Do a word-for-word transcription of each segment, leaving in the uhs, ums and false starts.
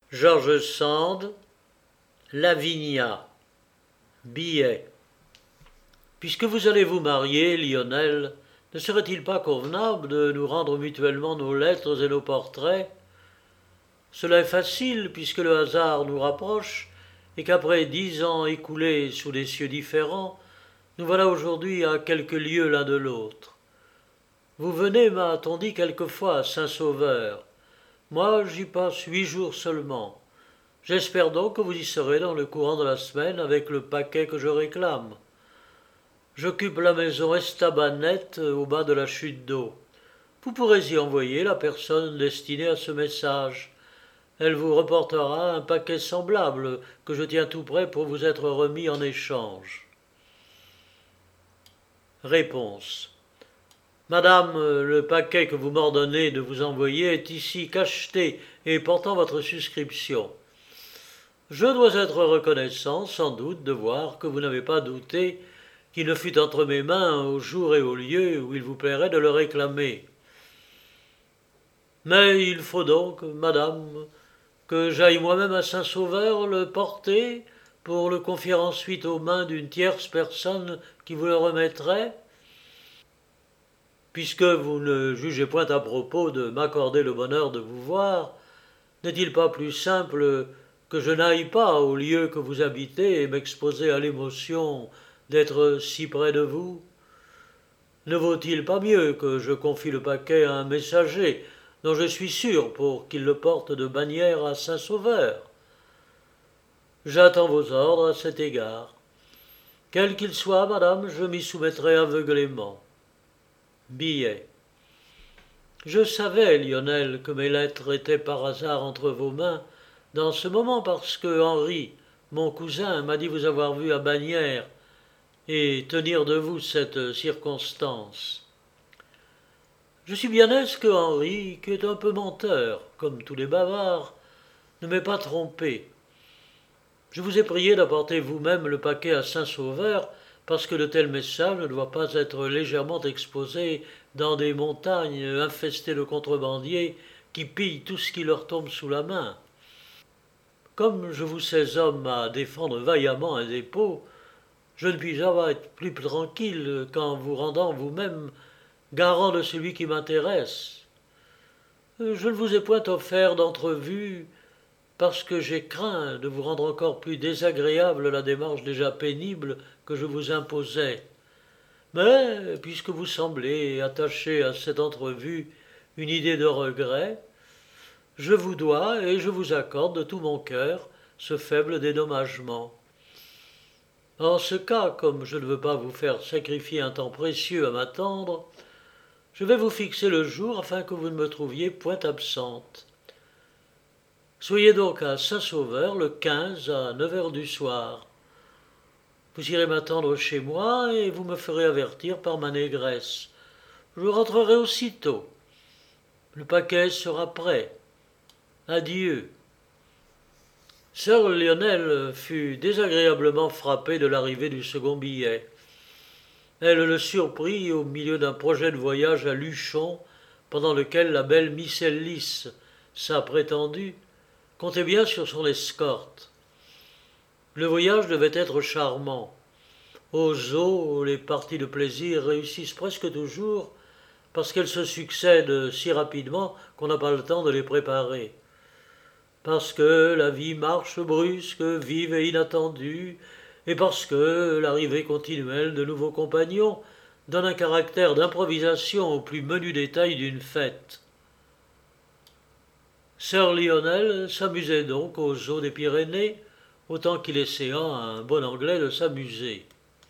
George Sand, Lavinia, billet. Puisque vous allez vous marier, Lionel, ne serait-il pas convenable de nous rendre mutuellement nos lettres et nos portraits? Cela est facile, puisque le hasard nous rapproche, et qu'après dix ans écoulés sous des cieux différents, nous voilà aujourd'hui à quelques lieues l'un de l'autre. Vous venez, m'a-t-on dit quelquefois, à Saint-Sauveur. Moi, j'y passe huit jours seulement. J'espère donc que vous y serez dans le courant de la semaine avec le paquet que je réclame. J'occupe la maison Estabanette au bas de la chute d'eau. Vous pourrez y envoyer la personne destinée à ce message. Elle vous reportera un paquet semblable que je tiens tout prêt pour vous être remis en échange. Réponse. Madame, le paquet que vous m'ordonnez de vous envoyer est ici cacheté et portant votre suscription. Je dois être reconnaissant, sans doute, de voir que vous n'avez pas douté qu'il ne fût entre mes mains au jour et au lieu où il vous plairait de le réclamer. Mais il faut donc, madame, que j'aille moi-même à Saint-Sauveur le porter pour le confier ensuite aux mains d'une tierce personne qui vous le remettrait. Puisque vous ne jugez point à propos de m'accorder le bonheur de vous voir, n'est-il pas plus simple que je n'aille pas au lieu que vous habitez et m'exposer à l'émotion d'être si près de vous? Ne vaut-il pas mieux que je confie le paquet à un messager dont je suis sûr pour qu'il le porte de Bagnères à Saint-Sauveur? J'attends vos ordres à cet égard. Quel qu'il soit, madame, je m'y soumettrai aveuglément. Billet. Je savais, Lionel, que mes lettres étaient par hasard entre vos mains dans ce moment parce que Henri, mon cousin, m'a dit vous avoir vu à Bagnères et tenir de vous cette circonstance. Je suis bien aise que Henri, qui est un peu menteur, comme tous les bavards, ne m'ait pas trompé. Je vous ai prié d'apporter vous-même le paquet à Saint-Sauveur parce que de tels messages ne doivent pas être légèrement exposés dans des montagnes infestées de contrebandiers qui pillent tout ce qui leur tombe sous la main. Comme je vous sais homme à défendre vaillamment un dépôt, je ne puis jamais être plus tranquille qu'en vous rendant vous-même garant de celui qui m'intéresse. Je ne vous ai point offert d'entrevue parce que j'ai craint de vous rendre encore plus désagréable la démarche déjà pénible que je vous imposais. Mais, puisque vous semblez attacher à cette entrevue une idée de regret, je vous dois et je vous accorde de tout mon cœur ce faible dédommagement. En ce cas, comme je ne veux pas vous faire sacrifier un temps précieux à m'attendre, je vais vous fixer le jour afin que vous ne me trouviez point absente. Soyez donc à Saint-Sauveur le quinze à neuf heures du soir. Vous irez m'attendre chez moi et vous me ferez avertir par ma négresse. Je rentrerai aussitôt. Le paquet sera prêt. Adieu. Sir Lionel fut désagréablement frappé de l'arrivée du second billet. Elle le surprit au milieu d'un projet de voyage à Luchon, pendant lequel la belle Miss Ellis, sa prétendue, comptait bien sur son escorte. Le voyage devait être charmant. Aux eaux, les parties de plaisir réussissent presque toujours parce qu'elles se succèdent si rapidement qu'on n'a pas le temps de les préparer. Parce que la vie marche brusque, vive et inattendue, et parce que l'arrivée continuelle de nouveaux compagnons donne un caractère d'improvisation aux plus menus détails d'une fête. Sir Lionel s'amusait donc aux eaux des Pyrénées, autant qu'il essaya à un bon Anglais de s'amuser.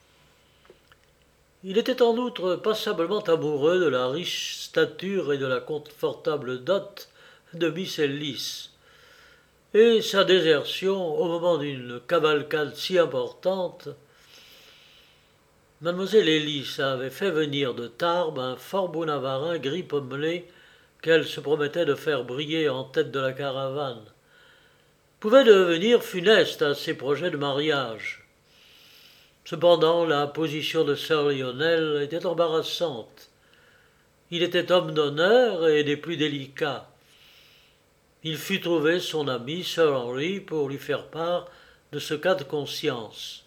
Il était en outre passablement amoureux de la riche stature et de la confortable dot de Miss Ellis, et sa désertion au moment d'une cavalcade si importante. Mademoiselle Ellis avait fait venir de Tarbes un fort beau Navarin gris pommelé qu'elle se promettait de faire briller en tête de la caravane, pouvait devenir funeste à ses projets de mariage. Cependant, la position de Sir Lionel était embarrassante. Il était homme d'honneur et des plus délicats. il fut trouver son ami Sir Henry pour lui faire part de ce cas de conscience.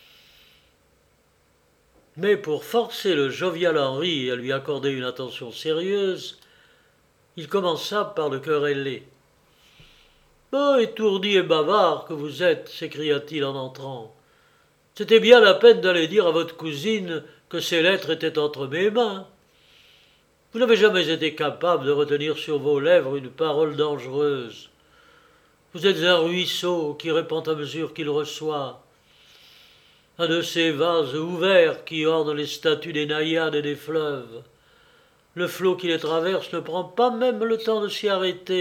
Mais pour forcer le jovial Henry à lui accorder une attention sérieuse, il commença par le quereller. « Oh, étourdi et bavard que vous êtes !» s'écria-t-il en entrant. « C'était bien la peine d'aller dire à votre cousine que ces lettres étaient entre mes mains. Vous n'avez jamais été capable de retenir sur vos lèvres une parole dangereuse. Vous êtes un ruisseau qui répand à mesure qu'il reçoit, un de ces vases ouverts qui ornent les statues des naïades et des fleuves. Le flot qui les traverse ne prend pas même le temps de s'y arrêter. »«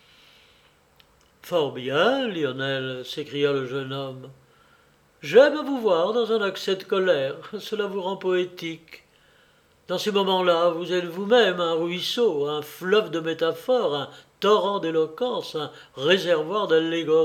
Fort bien, Lionel, s'écria le jeune homme. J'aime à vous voir dans un accès de colère, cela vous rend poétique. Dans ces moments-là, vous êtes vous-même un ruisseau, un fleuve de métaphores, un torrent d'éloquence, un réservoir d'allégories. »«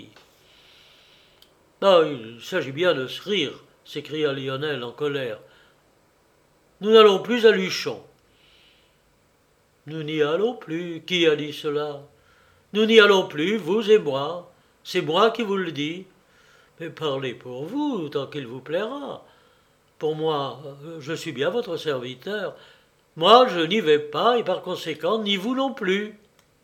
Ah, il s'agit bien de se rire, s'écria Lionel en colère. Nous n'allons plus à Luchon. »« Nous n'y allons plus. Qui a dit cela ? Nous n'y allons plus, vous et moi. C'est moi qui vous le dis. Mais parlez pour vous, tant qu'il vous plaira. Pour moi, je suis bien votre serviteur. Moi, je n'y vais pas, et par conséquent, ni vous non plus. »«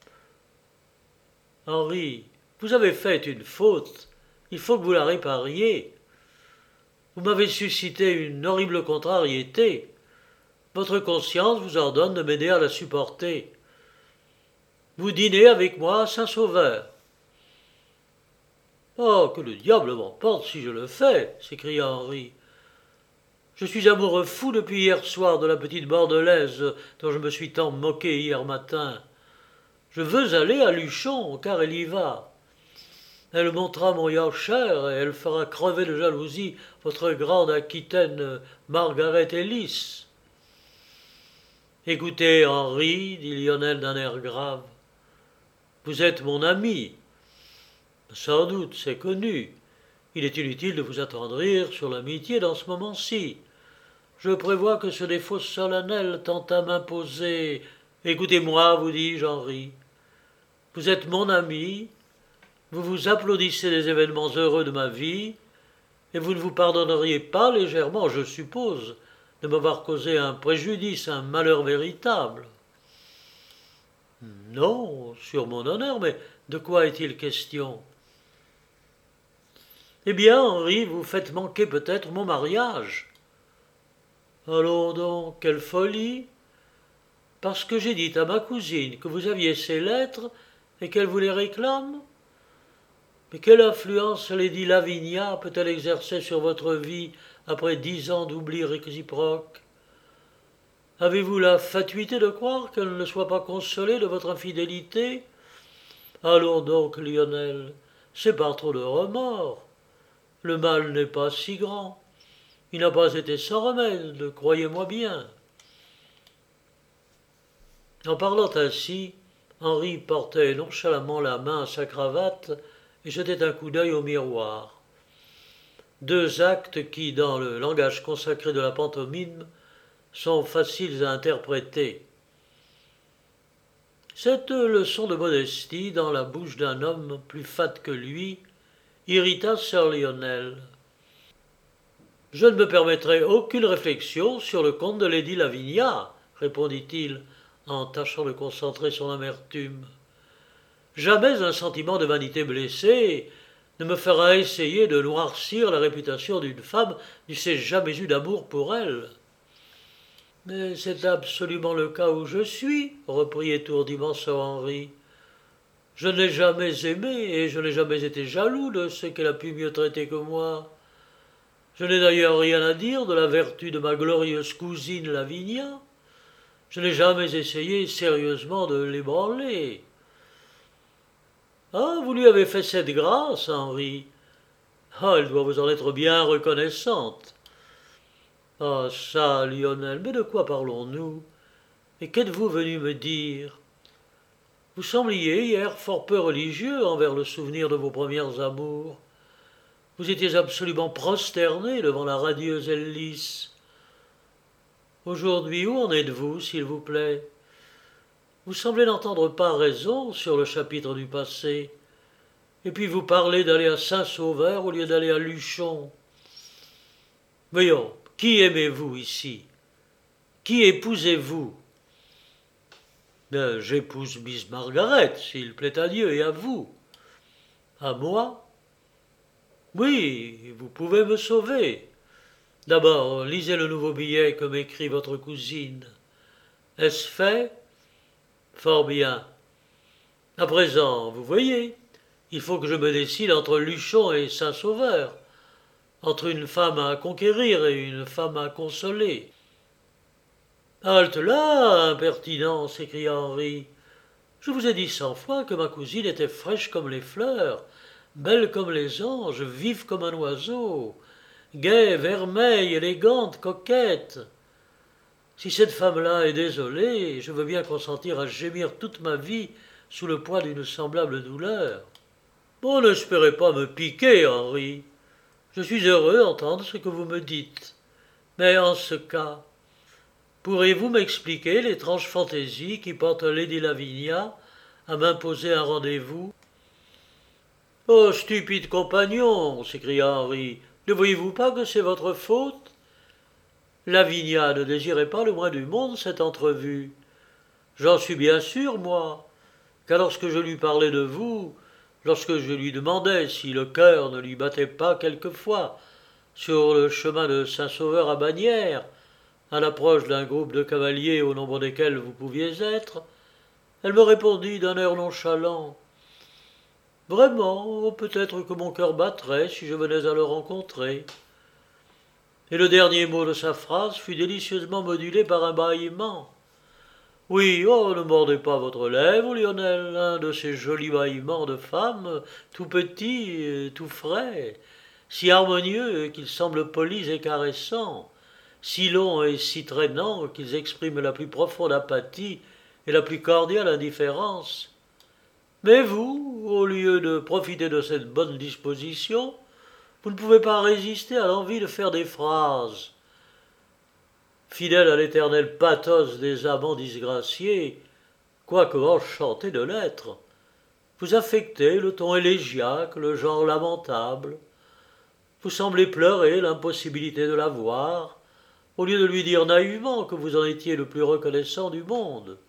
Henri, vous avez fait une faute. Il faut que vous la répariez. Vous m'avez suscité une horrible contrariété. Votre conscience vous ordonne de m'aider à la supporter. Vous dînez avec moi à Saint-Sauveur. »« Oh, que le diable m'emporte si je le fais !» s'écria Henri. « Je suis amoureux fou depuis hier soir de la petite Bordelaise dont je me suis tant moqué hier matin. Je veux aller à Luchon, car elle y va. Elle montera mon Yorkshire et elle fera crever de jalousie votre grande Aquitaine Margaret Ellis. »« Écoutez, Henri, dit Lionel d'un air grave, vous êtes mon ami. Sans doute, c'est connu. Il est inutile de vous attendrir sur l'amitié dans ce moment-ci. Je prévois que ce défaut solennel tend à m'imposer. Écoutez-moi, vous dis-je, Henri. Vous êtes mon ami, vous vous applaudissez des événements heureux de ma vie, et vous ne vous pardonneriez pas légèrement, je suppose, de m'avoir causé un préjudice, un malheur véritable. Non, sur mon honneur, mais de quoi est-il question ? Eh bien, Henri, vous faites manquer peut-être mon mariage. Allons donc, quelle folie ! Parce que j'ai dit à ma cousine que vous aviez ces lettres et qu'elle vous les réclame ? Mais quelle influence Lady Lavinia peut-elle exercer sur votre vie après dix ans d'oubli réciproque ? Avez-vous la fatuité de croire qu'elle ne soit pas consolée de votre infidélité ? Allons donc, Lionel, c'est par trop de remords. Le mal n'est pas si grand. Il n'a pas été sans remède, croyez-moi bien. » En parlant ainsi, Henri portait nonchalamment la main à sa cravate et jetait un coup d'œil au miroir. Deux actes qui, dans le langage consacré de la pantomime, sont faciles à interpréter. Cette leçon de modestie dans la bouche d'un homme plus fat que lui irrita Sir Lionel. « Je ne me permettrai aucune réflexion sur le compte de Lady Lavinia, » répondit-il en tâchant de concentrer son amertume. « Jamais un sentiment de vanité blessée ne me fera essayer de noircir la réputation d'une femme qui n's'est jamais eu d'amour pour elle. »« Mais c'est absolument le cas où je suis, » reprit étourdiment Sir Henry. « Je n'ai jamais aimé et je n'ai jamais été jaloux de ce qu'elle a pu mieux traiter que moi. Je n'ai d'ailleurs rien à dire de la vertu de ma glorieuse cousine Lavinia. Je n'ai jamais essayé sérieusement de l'ébranler. »« Ah, vous lui avez fait cette grâce, Henri. Ah, elle doit vous en être bien reconnaissante. » »« Ah, ça, Lionel, mais de quoi parlons-nous ? Et qu'êtes-vous venu me dire ? Vous sembliez hier fort peu religieux envers le souvenir de vos premières amours. Vous étiez absolument prosterné devant la radieuse Ellis. Aujourd'hui, où en êtes-vous, s'il vous plaît ? Vous semblez n'entendre pas raison sur le chapitre du passé. Et puis vous parlez d'aller à Saint-Sauveur au lieu d'aller à Luchon. Voyons, qui aimez-vous ici? Qui épousez-vous? Ben, j'épouse Miss Margaret, s'il plaît à Dieu et à vous. À moi? Oui, vous pouvez me sauver. D'abord, lisez le nouveau billet que m'écrit votre cousine. Est-ce fait? Fort bien. À présent, vous voyez, il faut que je me décide entre Luchon et Saint-Sauveur, entre une femme à conquérir et une femme à consoler. Halte là, impertinent, s'écria Henri. Je vous ai dit cent fois que ma cousine était fraîche comme les fleurs, belle comme les anges, vive comme un oiseau, gaie, vermeille, élégante, coquette. Si cette femme-là est désolée, je veux bien consentir à gémir toute ma vie sous le poids d'une semblable douleur. Bon, n'espérez pas me piquer, Henri. Je suis heureux d'entendre ce que vous me dites. Mais en ce cas, pourriez-vous m'expliquer l'étrange fantaisie qui porte Lady Lavinia à m'imposer un rendez-vous? Oh, stupide compagnon, s'écria Henri, ne voyez-vous pas que c'est votre faute? Lavinia ne désirait pas le moins du monde cette entrevue. J'en suis bien sûr, moi, car lorsque je lui parlais de vous, lorsque je lui demandais si le cœur ne lui battait pas quelquefois sur le chemin de Saint-Sauveur à Bagnères, à l'approche d'un groupe de cavaliers au nombre desquels vous pouviez être, elle me répondit d'un air nonchalant. Vraiment, peut-être que mon cœur battrait si je venais à le rencontrer. Et le dernier mot de sa phrase fut délicieusement modulé par un bâillement. Oui, oh, ne mordez pas votre lèvre, Lionel, un de ces jolis bâillements de femme, tout petits, tout frais, si harmonieux qu'ils semblent polis et caressants, si longs et si traînants qu'ils expriment la plus profonde apathie et la plus cordiale indifférence. Mais vous, au lieu de profiter de cette bonne disposition, vous ne pouvez pas résister à l'envie de faire des phrases. Fidèle à l'éternel pathos des amants disgraciés, quoique enchanté de l'être, vous affectez le ton élégiaque, le genre lamentable. Vous semblez pleurer l'impossibilité de la voir, au lieu de lui dire naïvement que vous en étiez le plus reconnaissant du monde.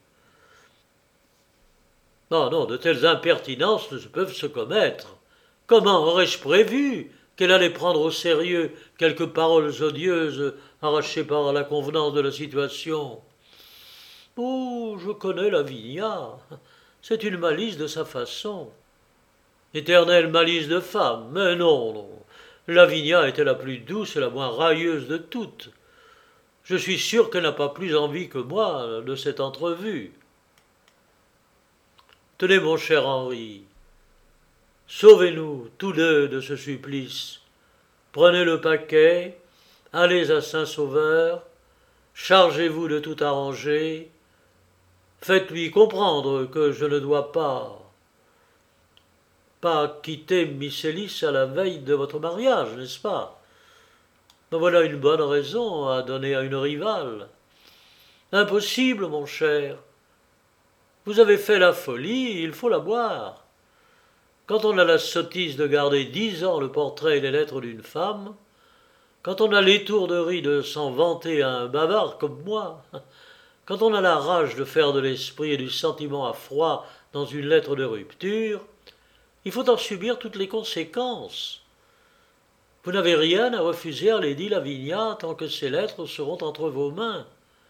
Non, non, de telles impertinences ne peuvent se commettre. Comment aurais-je prévu qu'elle allait prendre au sérieux quelques paroles odieuses arrachées par la convenance de la situation? Oh, je connais Lavinia. C'est une malice de sa façon. Éternelle malice de femme, mais non, non. Lavinia était la plus douce et la moins railleuse de toutes. Je suis sûr qu'elle n'a pas plus envie que moi de cette entrevue. Tenez, mon cher Henri, sauvez-nous tous deux de ce supplice. Prenez le paquet, allez à Saint-Sauveur, chargez-vous de tout arranger, faites-lui comprendre que je ne dois pas, pas quitter Miss Ellis à la veille de votre mariage, n'est-ce pas? Me voilà une bonne raison à donner à une rivale. Impossible, mon cher. Vous avez fait la folie, il faut la boire. Quand on a la sottise de garder dix ans le portrait et les lettres d'une femme, quand on a l'étourderie de s'en vanter à un bavard comme moi, quand on a la rage de faire de l'esprit et du sentiment à froid dans une lettre de rupture, il faut en subir toutes les conséquences. Vous n'avez rien à refuser à Lady Lavinia tant que ces lettres seront entre vos mains.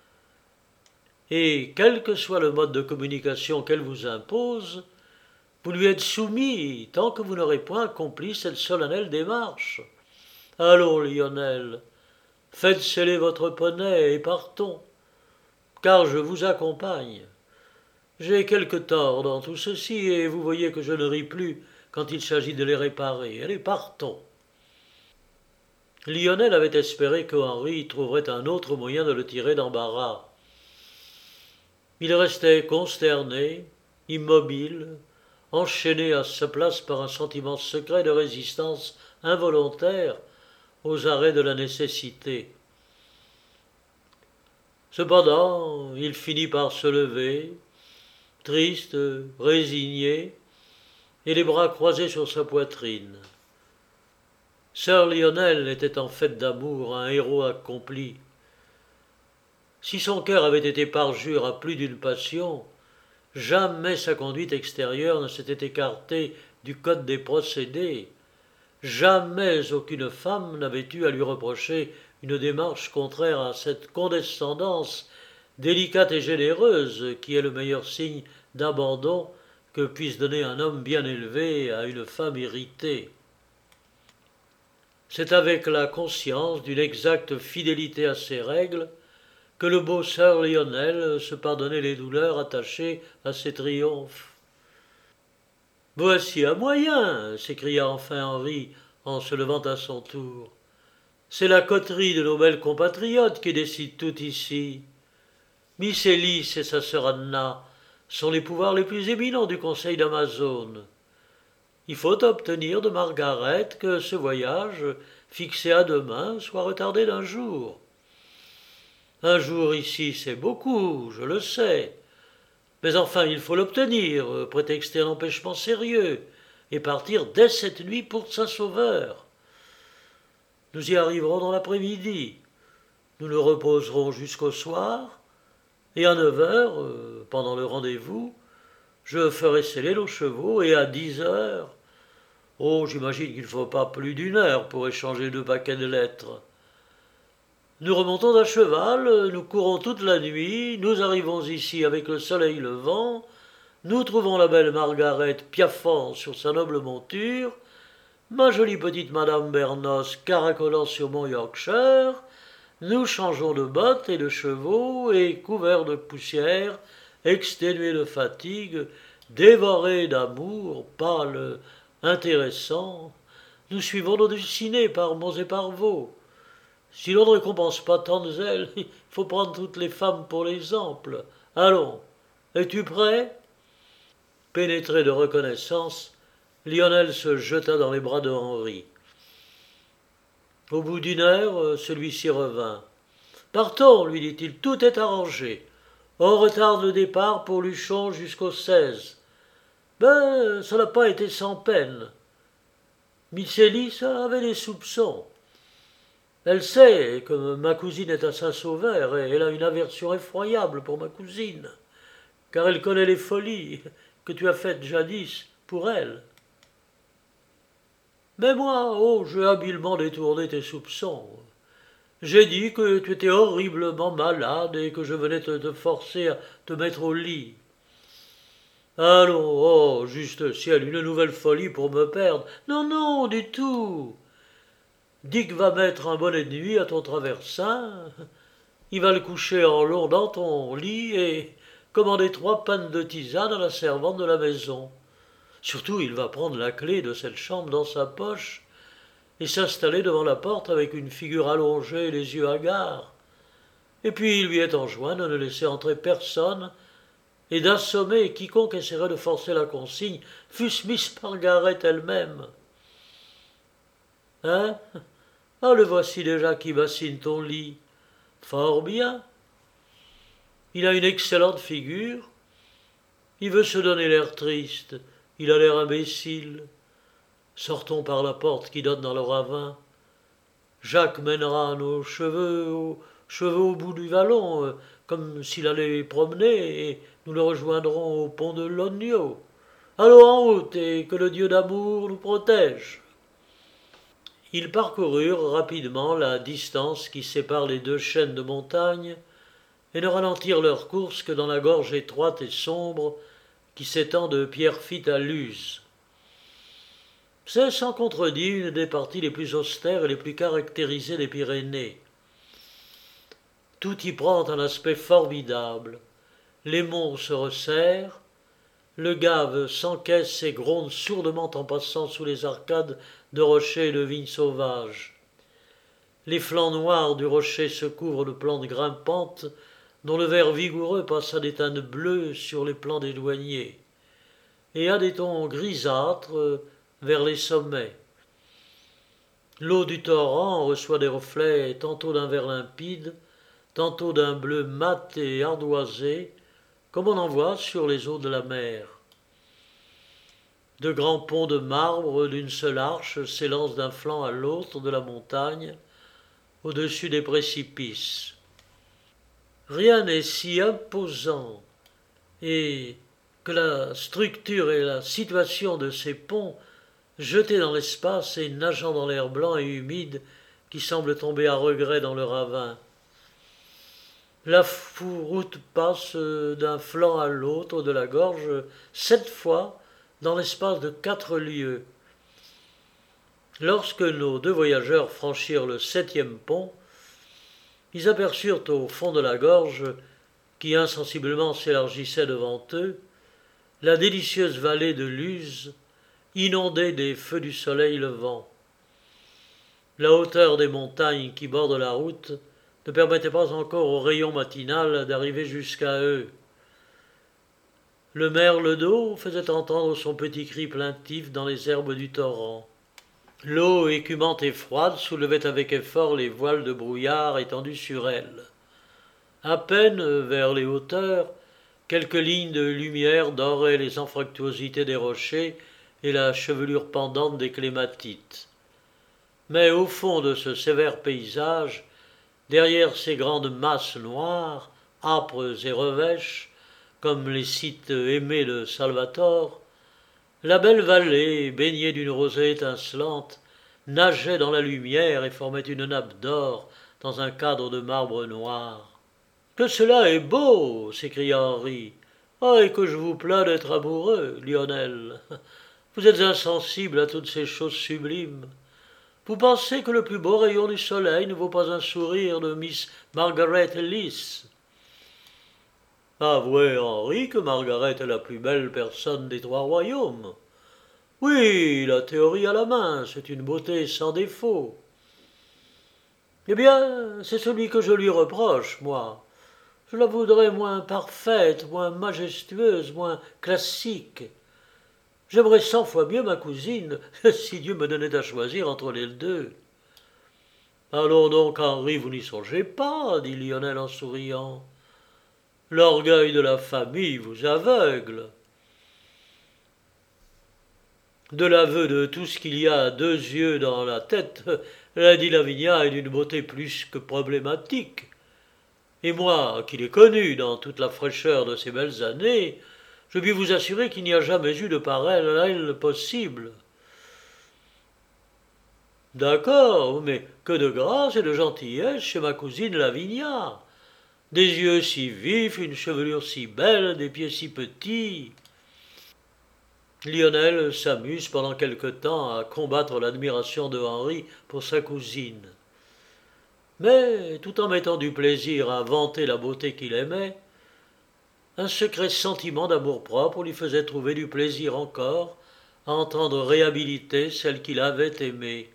Et quel que soit le mode de communication qu'elle vous impose, vous lui êtes soumis tant que vous n'aurez point accompli cette solennelle démarche. Allons, Lionel, faites sceller votre poney et partons, car je vous accompagne. J'ai quelque tort dans tout ceci, et vous voyez que je ne ris plus quand il s'agit de les réparer. Allez, partons. Lionel avait espéré que Henri trouverait un autre moyen de le tirer d'embarras. Il restait consterné, immobile, enchaîné à sa place par un sentiment secret de résistance involontaire aux arrêts de la nécessité. Cependant, il finit par se lever, triste, résigné, et les bras croisés sur sa poitrine. Sir Lionel était en fait d'amour un héros accompli. Si son cœur avait été parjure à plus d'une passion, jamais sa conduite extérieure ne s'était écartée du code des procédés. Jamais aucune femme n'avait eu à lui reprocher une démarche contraire à cette condescendance délicate et généreuse qui est le meilleur signe d'abandon que puisse donner un homme bien élevé à une femme irritée. C'est avec la conscience d'une exacte fidélité à ses règles que le beau Sir Lionel se pardonnait les douleurs attachées à ses triomphes. « Voici un moyen !» s'écria enfin Henri en se levant à son tour. « C'est la coterie de nos belles compatriotes qui décide tout ici. Miss Ellis et sa sœur Anna sont les pouvoirs les plus éminents du conseil d'Amazone. Il faut obtenir de Margaret que ce voyage, fixé à demain, soit retardé d'un jour. Un jour ici, c'est beaucoup, je le sais. Mais enfin, il faut l'obtenir, prétexter un empêchement sérieux, et partir dès cette nuit pour Saint-Sauveur. Nous y arriverons dans l'après-midi. Nous nous reposerons jusqu'au soir, et à neuf heures, euh, pendant le rendez-vous, je ferai seller nos chevaux, et à dix heures... Oh, j'imagine qu'il ne faut pas plus d'une heure pour échanger deux paquets de lettres. Nous remontons à cheval, nous courons toute la nuit, nous arrivons ici avec le soleil levant, nous trouvons la belle Margaret piaffant sur sa noble monture, ma jolie petite Madame Bernos caracolant sur mon Yorkshire, nous changeons de bottes et de chevaux, et couverts de poussière, exténués de fatigue, dévorés d'amour, pâles, intéressants, nous suivons nos destinées par monts et par vaux. Si l'on ne récompense pas tant de zèle, il faut prendre toutes les femmes pour l'exemple. Allons, es-tu prêt ?» Pénétré de reconnaissance, Lionel se jeta dans les bras de Henri. Au bout d'une heure, celui-ci revint. « Partons, lui dit-il, tout est arrangé. On retarde le départ pour Luchon jusqu'au seize. Ben, ça n'a pas été sans peine. Miss Ellis avait des soupçons. Elle sait que ma cousine est à Saint-Sauveur et elle a une aversion effroyable pour ma cousine, car elle connaît les folies que tu as faites jadis pour elle. Mais moi, oh, j'ai habilement détourné tes soupçons. J'ai dit que tu étais horriblement malade et que je venais te, te forcer à te mettre au lit. Allons, oh, juste ciel, une nouvelle folie pour me perdre. Non, non, du tout. Dick va mettre un bonnet de nuit à ton traversin, il va le coucher en long dans ton lit et commander trois pannes de tisane à la servante de la maison. Surtout, il va prendre la clé de cette chambre dans sa poche et s'installer devant la porte avec une figure allongée et les yeux hagards. Et puis il lui est enjoint de ne laisser entrer personne et d'assommer quiconque essaierait de forcer la consigne, fût-ce Miss Margaret elle-même. Hein? Ah, le voici déjà qui bassine ton lit. Fort bien. Il a une excellente figure. Il veut se donner l'air triste. Il a l'air imbécile. Sortons par la porte qui donne dans le ravin. Jacques mènera nos cheveux au, cheveux au bout du vallon, euh, comme s'il allait les promener, et nous le rejoindrons au pont de Logno. Allons en route, et que le Dieu d'amour nous protège. Ils parcoururent rapidement la distance qui sépare les deux chaînes de montagnes et ne ralentirent leur course que dans la gorge étroite et sombre qui s'étend de Pierrefitte à Luz. C'est sans contredit une des parties les plus austères et les plus caractérisées des Pyrénées. Tout y prend un aspect formidable. Les monts se resserrent, le Gave s'encaisse et gronde sourdement en passant sous les arcades de rochers et de vignes sauvages. Les flancs noirs du rocher se couvrent de plantes grimpantes dont le vert vigoureux passe à des teintes bleues sur les plans des douaniers et à des tons grisâtres vers les sommets. L'eau du torrent reçoit des reflets tantôt d'un vert limpide, tantôt d'un bleu mat et ardoisé, comme on en voit sur les eaux de la mer. De grands ponts de marbre d'une seule arche s'élancent d'un flanc à l'autre de la montagne, au-dessus des précipices. Rien n'est si imposant et que la structure et la situation de ces ponts jetés dans l'espace et nageant dans l'air blanc et humide qui semble tomber à regret dans le ravin. La route passe d'un flanc à l'autre de la gorge sept fois dans l'espace de quatre lieues. Lorsque nos deux voyageurs franchirent le septième pont, ils aperçurent au fond de la gorge, qui insensiblement s'élargissait devant eux, la délicieuse vallée de Luz, inondée des feux du soleil levant. La hauteur des montagnes qui bordent la route ne permettait pas encore au rayon matinal d'arriver jusqu'à eux. Le merle d'eau faisait entendre son petit cri plaintif dans les herbes du torrent. L'eau écumante et froide soulevait avec effort les voiles de brouillard étendus sur elle. À peine, vers les hauteurs, quelques lignes de lumière doraient les anfractuosités des rochers et la chevelure pendante des clématites. Mais au fond de ce sévère paysage, derrière ces grandes masses noires, âpres et revêches, comme les sites aimés de Salvator, la belle vallée, baignée d'une rosée étincelante, nageait dans la lumière et formait une nappe d'or dans un cadre de marbre noir. « Que cela est beau !» s'écria Henri. « Ah, et que je vous plains d'être amoureux, Lionel. Vous êtes insensible à toutes ces choses sublimes. Vous pensez que le plus beau rayon du soleil ne vaut pas un sourire de Miss Margaret Ellis. Avouez, Henri, que Margaret est la plus belle personne des trois royaumes. Oui, la théorie à la main, c'est une beauté sans défaut. Eh bien, c'est celui que je lui reproche, moi. Je la voudrais moins parfaite, moins majestueuse, moins classique. J'aimerais cent fois mieux ma cousine, si Dieu me donnait à choisir entre les deux. Allons donc, Henri, vous n'y songez pas, dit Lionel en souriant. L'orgueil de la famille vous aveugle. De l'aveu de tout ce qu'il y a à deux yeux dans la tête, Lady Lavinia est d'une beauté plus que problématique. Et moi, qui l'ai connue dans toute la fraîcheur de ces belles années, je puis vous assurer qu'il n'y a jamais eu de parallèle possible. D'accord, mais que de grâce et de gentillesse chez ma cousine Lavinia. Des yeux si vifs, une chevelure si belle, des pieds si petits. Lionel s'amuse pendant quelque temps à combattre l'admiration de Henri pour sa cousine. Mais, tout en mettant du plaisir à vanter la beauté qu'il aimait, un secret sentiment d'amour-propre lui faisait trouver du plaisir encore à entendre réhabiliter celle qu'il avait aimée.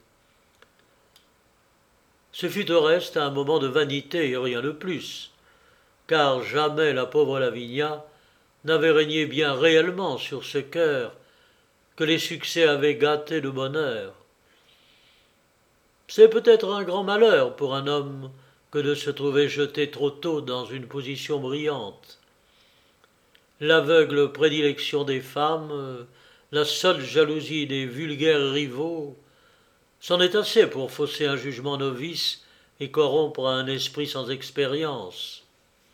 Ce fut au reste un moment de vanité et rien de plus, car jamais la pauvre Lavinia n'avait régné bien réellement sur ce cœur que les succès avaient gâté de bonheur. C'est peut-être un grand malheur pour un homme que de se trouver jeté trop tôt dans une position brillante. L'aveugle prédilection des femmes, la seule jalousie des vulgaires rivaux, c'en est assez pour fausser un jugement novice et corrompre un esprit sans expérience.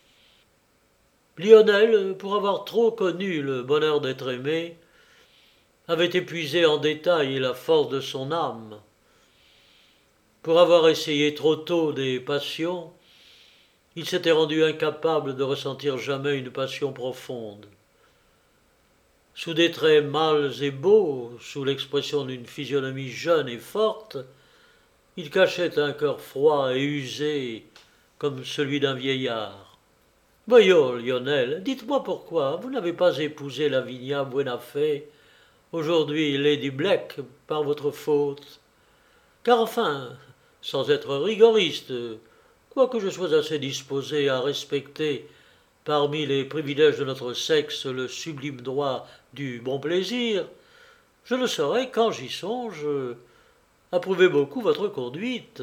Lionel, pour avoir trop connu le bonheur d'être aimé, avait épuisé en détail la force de son âme. Pour avoir essayé trop tôt des passions, il s'était rendu incapable de ressentir jamais une passion profonde. Sous des traits mâles et beaux, sous l'expression d'une physionomie jeune et forte, il cachait un cœur froid et usé comme celui d'un vieillard. Voyons, Lionel, dites-moi pourquoi vous n'avez pas épousé Lavinia Buenafé, aujourd'hui Lady Black, par votre faute. Car enfin, sans être rigoriste, quoique je sois assez disposé à respecter parmi les privilèges de notre sexe le sublime droit du bon plaisir, je ne saurais, quand j'y songe, approuver beaucoup votre conduite.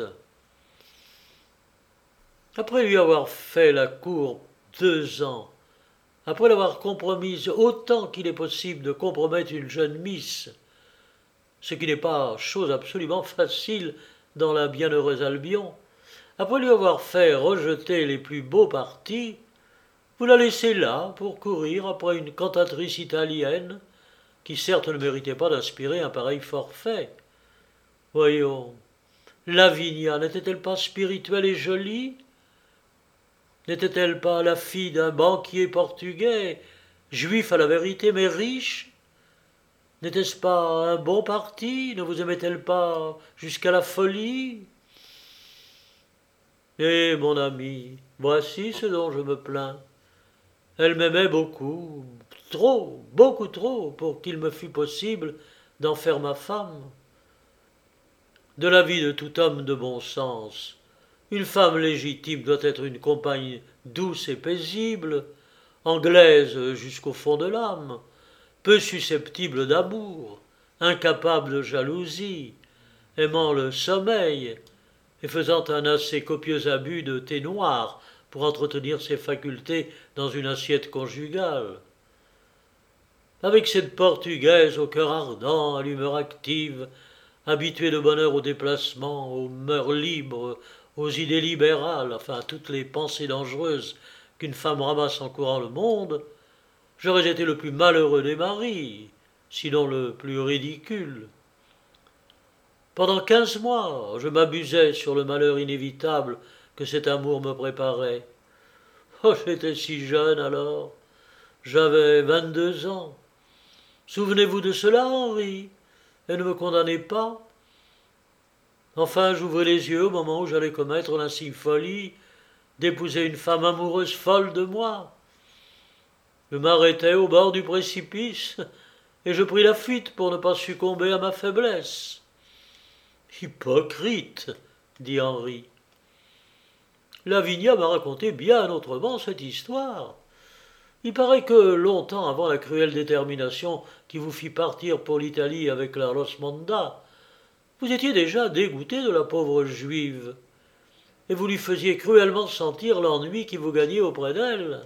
Après lui avoir fait la cour deux ans, après l'avoir compromise autant qu'il est possible de compromettre une jeune miss, ce qui n'est pas chose absolument facile dans la bienheureuse Albion, après lui avoir fait rejeter les plus beaux partis, vous la laissez là pour courir après une cantatrice italienne qui certes ne méritait pas d'inspirer un pareil forfait. Voyons, Lavinia n'était-elle pas spirituelle et jolie? N'était-elle pas la fille d'un banquier portugais, juif à la vérité mais riche? N'était-ce pas un bon parti? Ne vous aimait-elle pas jusqu'à la folie? Eh, mon ami, voici ce dont je me plains. Elle m'aimait beaucoup, trop, beaucoup trop, pour qu'il me fût possible d'en faire ma femme. De l'avis de tout homme de bon sens, une femme légitime doit être une compagne douce et paisible, anglaise jusqu'au fond de l'âme, peu susceptible d'amour, incapable de jalousie, aimant le sommeil et faisant un assez copieux abus de thé noir pour entretenir ses facultés dans une assiette conjugale. Avec cette Portugaise au cœur ardent, à l'humeur active, habituée de bonne heure au déplacement, aux mœurs libres, aux idées libérales, enfin à toutes les pensées dangereuses qu'une femme ramasse en courant le monde, j'aurais été le plus malheureux des maris, sinon le plus ridicule. Pendant quinze mois, je m'abusais sur le malheur inévitable que cet amour me préparait. Oh, j'étais si jeune alors, j'avais vingt-deux ans. Souvenez-vous de cela, Henri, et ne me condamnez pas. Enfin, j'ouvrais les yeux au moment où j'allais commettre l'insigne folie d'épouser une femme amoureuse folle de moi. Je m'arrêtai au bord du précipice, et je pris la fuite pour ne pas succomber à ma faiblesse. Hypocrite, dit Henri. Lavinia m'a raconté bien autrement cette histoire. Il paraît que, longtemps avant la cruelle détermination qui vous fit partir pour l'Italie avec la Rosmanda, vous étiez déjà dégoûté de la pauvre juive, et vous lui faisiez cruellement sentir l'ennui qui vous gagnait auprès d'elle.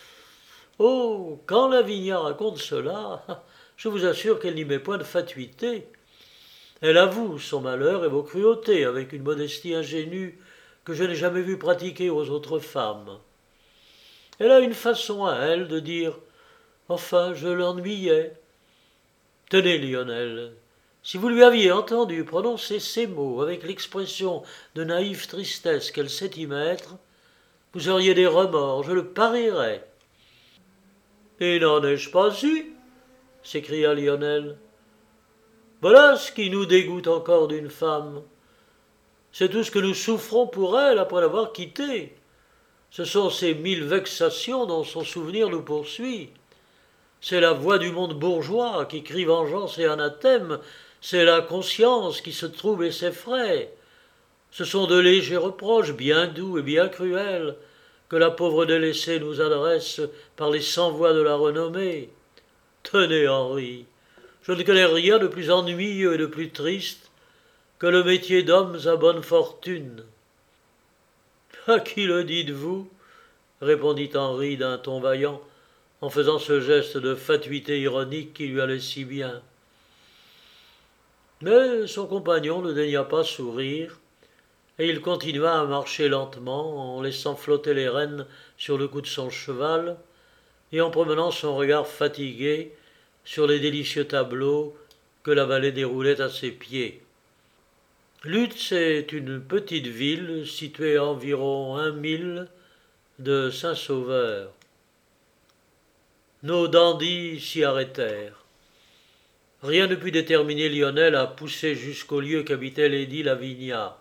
Oh, quand Lavinia raconte cela, je vous assure qu'elle n'y met point de fatuité. Elle avoue son malheur et vos cruautés avec une modestie ingénue que je n'ai jamais vue pratiquer aux autres femmes. Elle a une façon à elle de dire « Enfin, je l'ennuyais ». Tenez, Lionel, si vous lui aviez entendu prononcer ces mots avec l'expression de naïve tristesse qu'elle sait y mettre, vous auriez des remords, je le parierais. « Et n'en ai-je pas eu ?» s'écria Lionel. « Voilà ce qui nous dégoûte encore d'une femme. C'est tout ce que nous souffrons pour elle après l'avoir quittée. Ce sont ces mille vexations dont son souvenir nous poursuit. C'est la voix du monde bourgeois qui crie vengeance et anathème. C'est la conscience qui se trouble et s'effraie. Ce sont de légers reproches bien doux et bien cruels que la pauvre délaissée nous adresse par les cent voix de la renommée. Tenez, Henri, je ne connais rien de plus ennuyeux et de plus triste que le métier d'hommes à bonne fortune. »« À qui le dites-vous » répondit Henri d'un ton vaillant, en faisant ce geste de fatuité ironique qui lui allait si bien. Mais son compagnon ne daigna pas sourire, et il continua à marcher lentement, en laissant flotter les rênes sur le cou de son cheval, et en promenant son regard fatigué sur les délicieux tableaux que la vallée déroulait à ses pieds. Lutz est une petite ville située à environ un mille de Saint-Sauveur. Nos dandys s'y arrêtèrent. Rien ne put déterminer Lionel à pousser jusqu'au lieu qu'habitait lady Lavinia.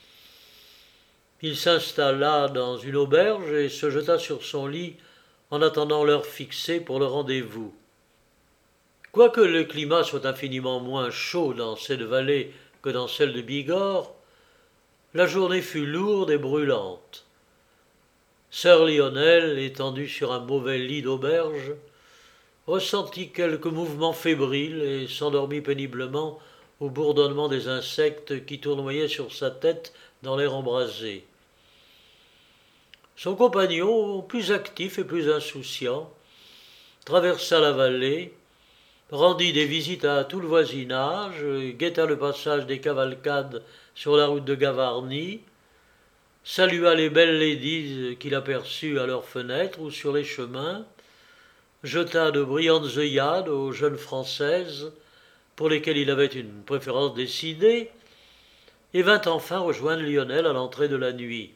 Il s'installa dans une auberge et se jeta sur son lit en attendant l'heure fixée pour le rendez-vous. Quoique le climat soit infiniment moins chaud dans cette vallée que dans celle de Bigorre, la journée fut lourde et brûlante. Sir Lionel, étendu sur un mauvais lit d'auberge, ressentit quelques mouvements fébriles et s'endormit péniblement au bourdonnement des insectes qui tournoyaient sur sa tête dans l'air embrasé. Son compagnon, plus actif et plus insouciant, traversa la vallée, rendit des visites à tout le voisinage, guetta le passage des cavalcades sur la route de Gavarnie, salua les belles ladies qu'il aperçut à leurs fenêtres ou sur les chemins, jeta de brillantes œillades aux jeunes Françaises, pour lesquelles il avait une préférence décidée, et vint enfin rejoindre Lionel à l'entrée de la nuit.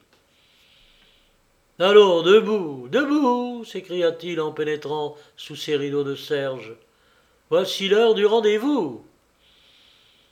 « Allons, debout, debout !» s'écria-t-il en pénétrant sous ses rideaux de serge. « Voici l'heure du rendez-vous !»« Déjà ?»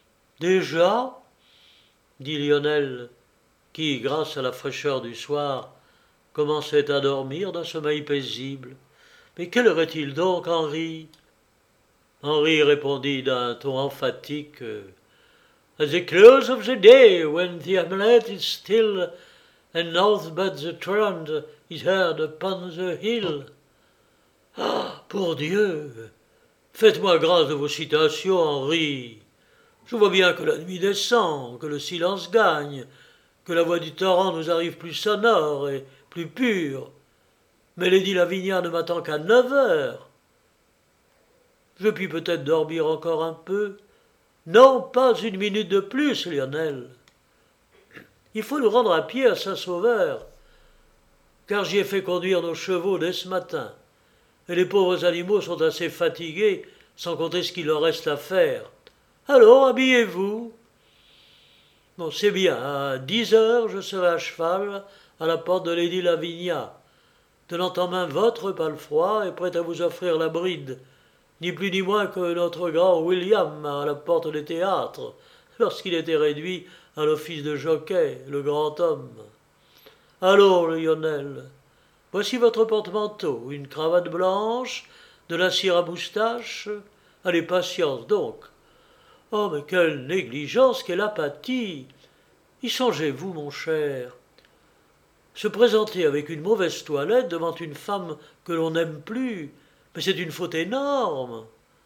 dit Lionel, qui, grâce à la fraîcheur du soir, commençait à dormir d'un sommeil paisible. « Mais quelle heure est-il donc, Henri ?» Henri répondit d'un ton emphatique « At the close of the day, when the hamlet is still, and naught but the trond is heard upon the hill. »« Ah, pour Dieu! Faites-moi grâce de vos citations, Henri. Je vois bien que la nuit descend, que le silence gagne, que la voix du torrent nous arrive plus sonore et plus pure. Mais Lady Lavinia ne m'attend qu'à neuf heures. Je puis peut-être dormir encore un peu. Non, pas une minute de plus, Lionel. Il faut nous rendre à pied à Saint-Sauveur, car j'y ai fait conduire nos chevaux dès ce matin, et les pauvres animaux sont assez fatigués, sans compter ce qu'il leur reste à faire. Alors, habillez-vous. Bon, c'est bien, à dix heures, je serai à cheval à la porte de Lady Lavinia, tenant en main votre palefroid et prêt à vous offrir la bride, ni plus ni moins que notre grand William à la porte des théâtres, lorsqu'il était réduit à l'office de jockey, le grand homme. Allons, Lionel, voici votre porte-manteau, une cravate blanche, de la cire à moustache. Allez, patience donc. Oh, mais quelle négligence, quelle apathie! Y songez-vous, mon cher? Se présenter avec une mauvaise toilette devant une femme que l'on n'aime plus, mais c'est une faute énorme.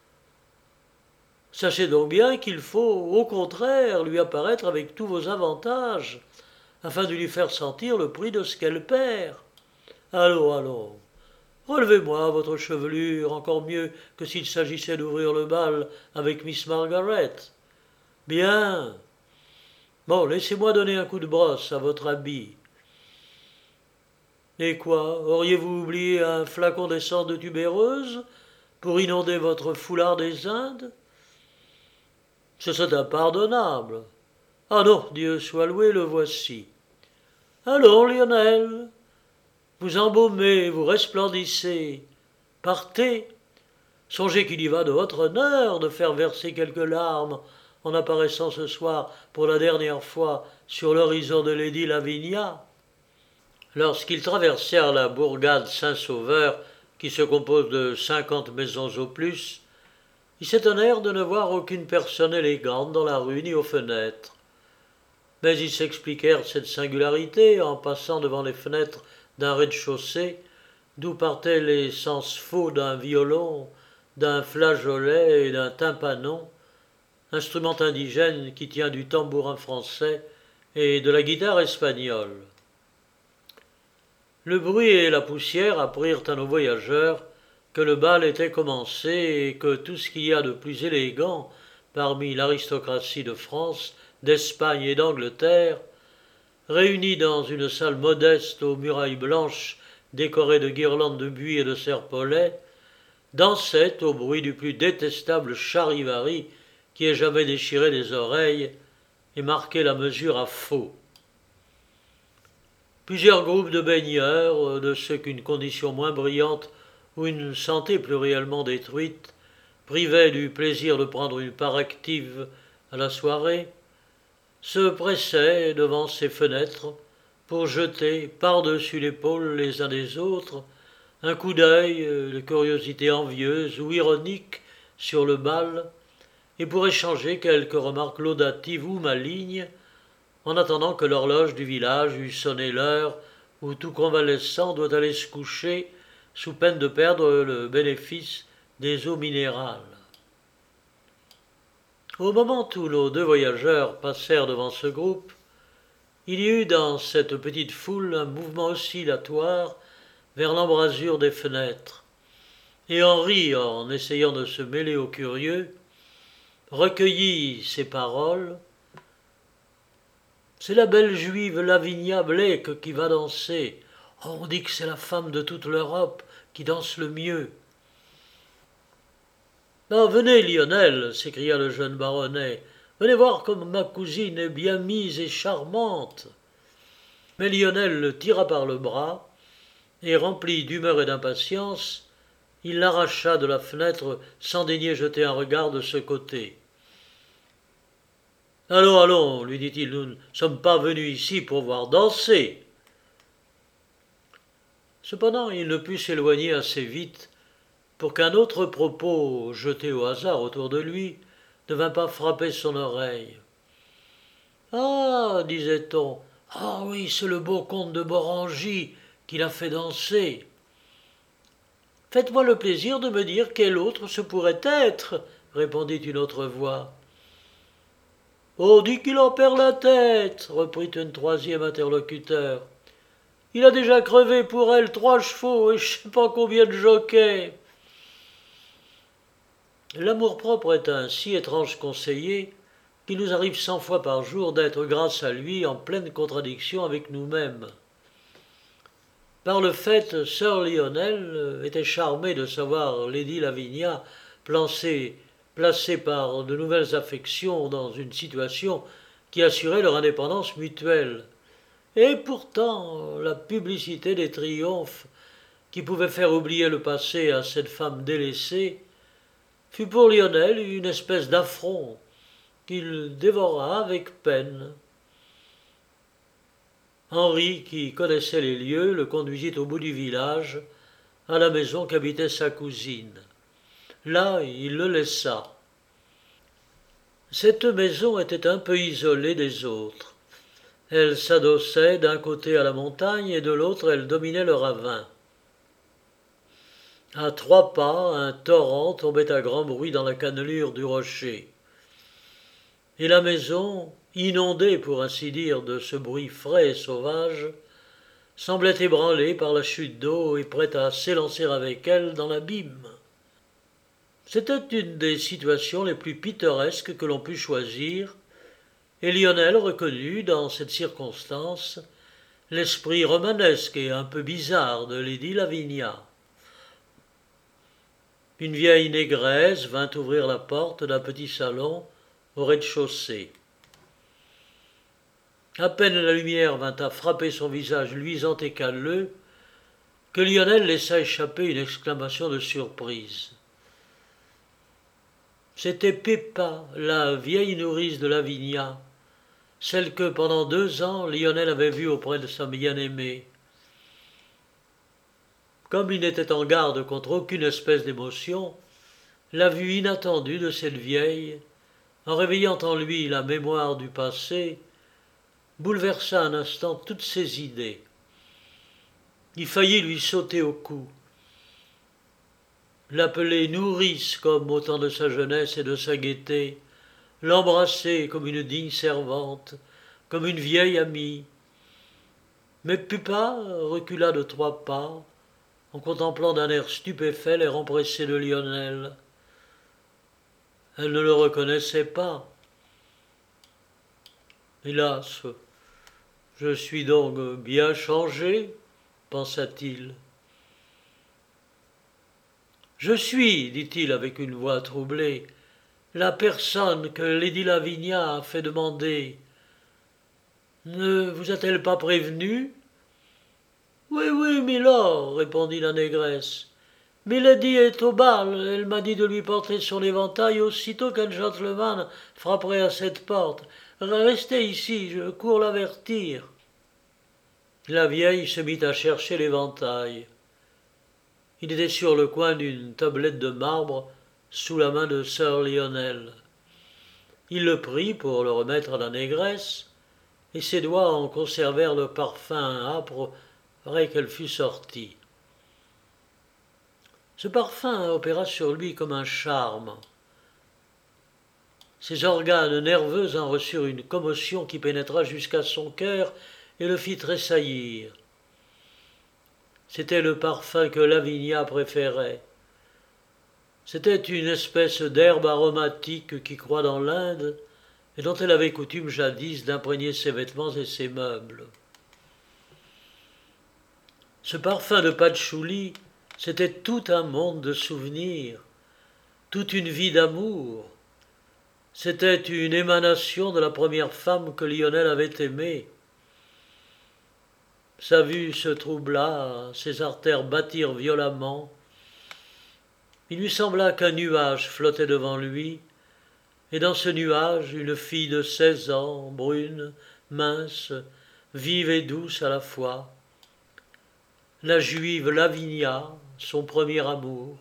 Sachez donc bien qu'il faut, au contraire, lui apparaître avec tous vos avantages, afin de lui faire sentir le prix de ce qu'elle perd. Allons, allons, relevez-moi votre chevelure, encore mieux que s'il s'agissait d'ouvrir le bal avec Miss Margaret. Bien. Bon, laissez-moi donner un coup de brosse à votre habit. Et quoi, auriez-vous oublié un flacon d'essence de tubéreuse pour inonder votre foulard des Indes? Ce serait impardonnable. Ah non, Dieu soit loué, le voici. Allons, Lionel, vous embaumez, vous resplendissez. Partez. Songez qu'il y va de votre honneur de faire verser quelques larmes en apparaissant ce soir pour la dernière fois sur l'horizon de Lady Lavinia. Lorsqu'ils traversèrent la bourgade Saint-Sauveur, qui se compose de cinquante maisons au plus, ils s'étonnèrent de ne voir aucune personne élégante dans la rue ni aux fenêtres. Mais ils s'expliquèrent cette singularité en passant devant les fenêtres d'un rez-de-chaussée, d'où partaient les sens faux d'un violon, d'un flageolet et d'un tympanon, instrument indigène qui tient du tambourin français et de la guitare espagnole. Le bruit et la poussière apprirent à nos voyageurs que le bal était commencé et que tout ce qu'il y a de plus élégant parmi l'aristocratie de France, d'Espagne et d'Angleterre, réunis dans une salle modeste aux murailles blanches décorées de guirlandes de buis et de serpolets, dansait au bruit du plus détestable charivari qui ait jamais déchiré les oreilles et marqué la mesure à faux. Plusieurs groupes de baigneurs, de ceux qu'une condition moins brillante ou une santé plus réellement détruite privait du plaisir de prendre une part active à la soirée, se pressaient devant ces fenêtres pour jeter par-dessus l'épaule les uns des autres un coup d'œil de curiosité envieuse ou ironique sur le bal et pour échanger quelques remarques laudatives ou malignes en attendant que l'horloge du village eût sonné l'heure où tout convalescent doit aller se coucher sous peine de perdre le bénéfice des eaux minérales. Au moment où nos deux voyageurs passèrent devant ce groupe, il y eut dans cette petite foule un mouvement oscillatoire vers l'embrasure des fenêtres, et Henri, en essayant de se mêler aux curieux, recueillit ces paroles. « C'est la belle juive Lavinia Blake qui va danser. Oh, on dit que c'est la femme de toute l'Europe qui danse le mieux. » « Ah, venez, Lionel, s'écria le jeune baronnet, venez voir comme ma cousine est bien mise et charmante. » Mais Lionel le tira par le bras, et rempli d'humeur et d'impatience, il l'arracha de la fenêtre sans daigner jeter un regard de ce côté. « Allons, allons, lui dit-il, nous ne sommes pas venus ici pour voir danser. » Cependant, il ne put s'éloigner assez vite pour qu'un autre propos, jeté au hasard autour de lui, ne vînt pas frapper son oreille. « Ah, disait-on, ah oui, c'est le beau comte de Morangy qui l'a fait danser. Faites-moi le plaisir de me dire quel autre ce pourrait être, répondit une autre voix. On dit qu'il en perd la tête, reprit un troisième interlocuteur. Il a déjà crevé pour elle trois chevaux et je ne sais pas combien de jockeys. L'amour-propre est un si étrange conseiller qu'il nous arrive cent fois par jour d'être, grâce à lui, en pleine contradiction avec nous-mêmes. Par le fait, Sir Lionel était charmé de savoir Lady Lavinia placée, placée par de nouvelles affections dans une situation qui assurait leur indépendance mutuelle. Et pourtant, la publicité des triomphes qui pouvaient faire oublier le passé à cette femme délaissée fut pour Lionel une espèce d'affront qu'il dévora avec peine. Henri, qui connaissait les lieux, le conduisit au bout du village, à la maison qu'habitait sa cousine. Là, il le laissa. Cette maison était un peu isolée des autres. Elle s'adossait d'un côté à la montagne et de l'autre elle dominait le ravin. À trois pas, un torrent tombait à grand bruit dans la cannelure du rocher. Et la maison, inondée pour ainsi dire de ce bruit frais et sauvage, semblait ébranlée par la chute d'eau et prête à s'élancer avec elle dans l'abîme. C'était une des situations les plus pittoresques que l'on put choisir, et Lionel reconnut dans cette circonstance l'esprit romanesque et un peu bizarre de Lady Lavinia. Une vieille négresse vint ouvrir la porte d'un petit salon au rez-de-chaussée. À peine la lumière vint à frapper son visage luisant et calleux que Lionel laissa échapper une exclamation de surprise. C'était Pépa, la vieille nourrice de Lavinia, celle que pendant deux ans Lionel avait vue auprès de sa bien-aimée. Comme il n'était en garde contre aucune espèce d'émotion, la vue inattendue de cette vieille, en réveillant en lui la mémoire du passé, bouleversa un instant toutes ses idées. Il faillit lui sauter au cou. L'appeler nourrice comme au temps de sa jeunesse et de sa gaieté, l'embrasser comme une digne servante, comme une vieille amie. Mais Pépa recula de trois pas, en contemplant d'un air stupéfait l'air empressé de Lionel. Elle ne le reconnaissait pas. Hélas, je suis donc bien changé, pensa-t-il. Je suis, dit-il avec une voix troublée, la personne que Lady Lavinia a fait demander. Ne vous a-t-elle pas prévenu? Oui, oui, milord, répondit la négresse. Milady est au bal, elle m'a dit de lui porter son éventail aussitôt qu'un gentleman frapperait à cette porte. Restez ici, je cours l'avertir. La vieille se mit à chercher l'éventail. Il était sur le coin d'une tablette de marbre sous la main de Sir Lionel. Il le prit pour le remettre à la négresse, et ses doigts en conservèrent le parfum âpre après qu'elle fût sortie. Ce parfum opéra sur lui comme un charme. Ses organes nerveux en reçurent une commotion qui pénétra jusqu'à son cœur et le fit tressaillir. C'était le parfum que Lavinia préférait. C'était une espèce d'herbe aromatique qui croît dans l'Inde et dont elle avait coutume jadis d'imprégner ses vêtements et ses meubles. Ce parfum de patchouli, c'était tout un monde de souvenirs, toute une vie d'amour. C'était une émanation de la première femme que Lionel avait aimée. Sa vue se troubla, ses artères battirent violemment. Il lui sembla qu'un nuage flottait devant lui, et dans ce nuage, une fille de seize ans, brune, mince, vive et douce à la fois. La juive Lavinia, son premier amour.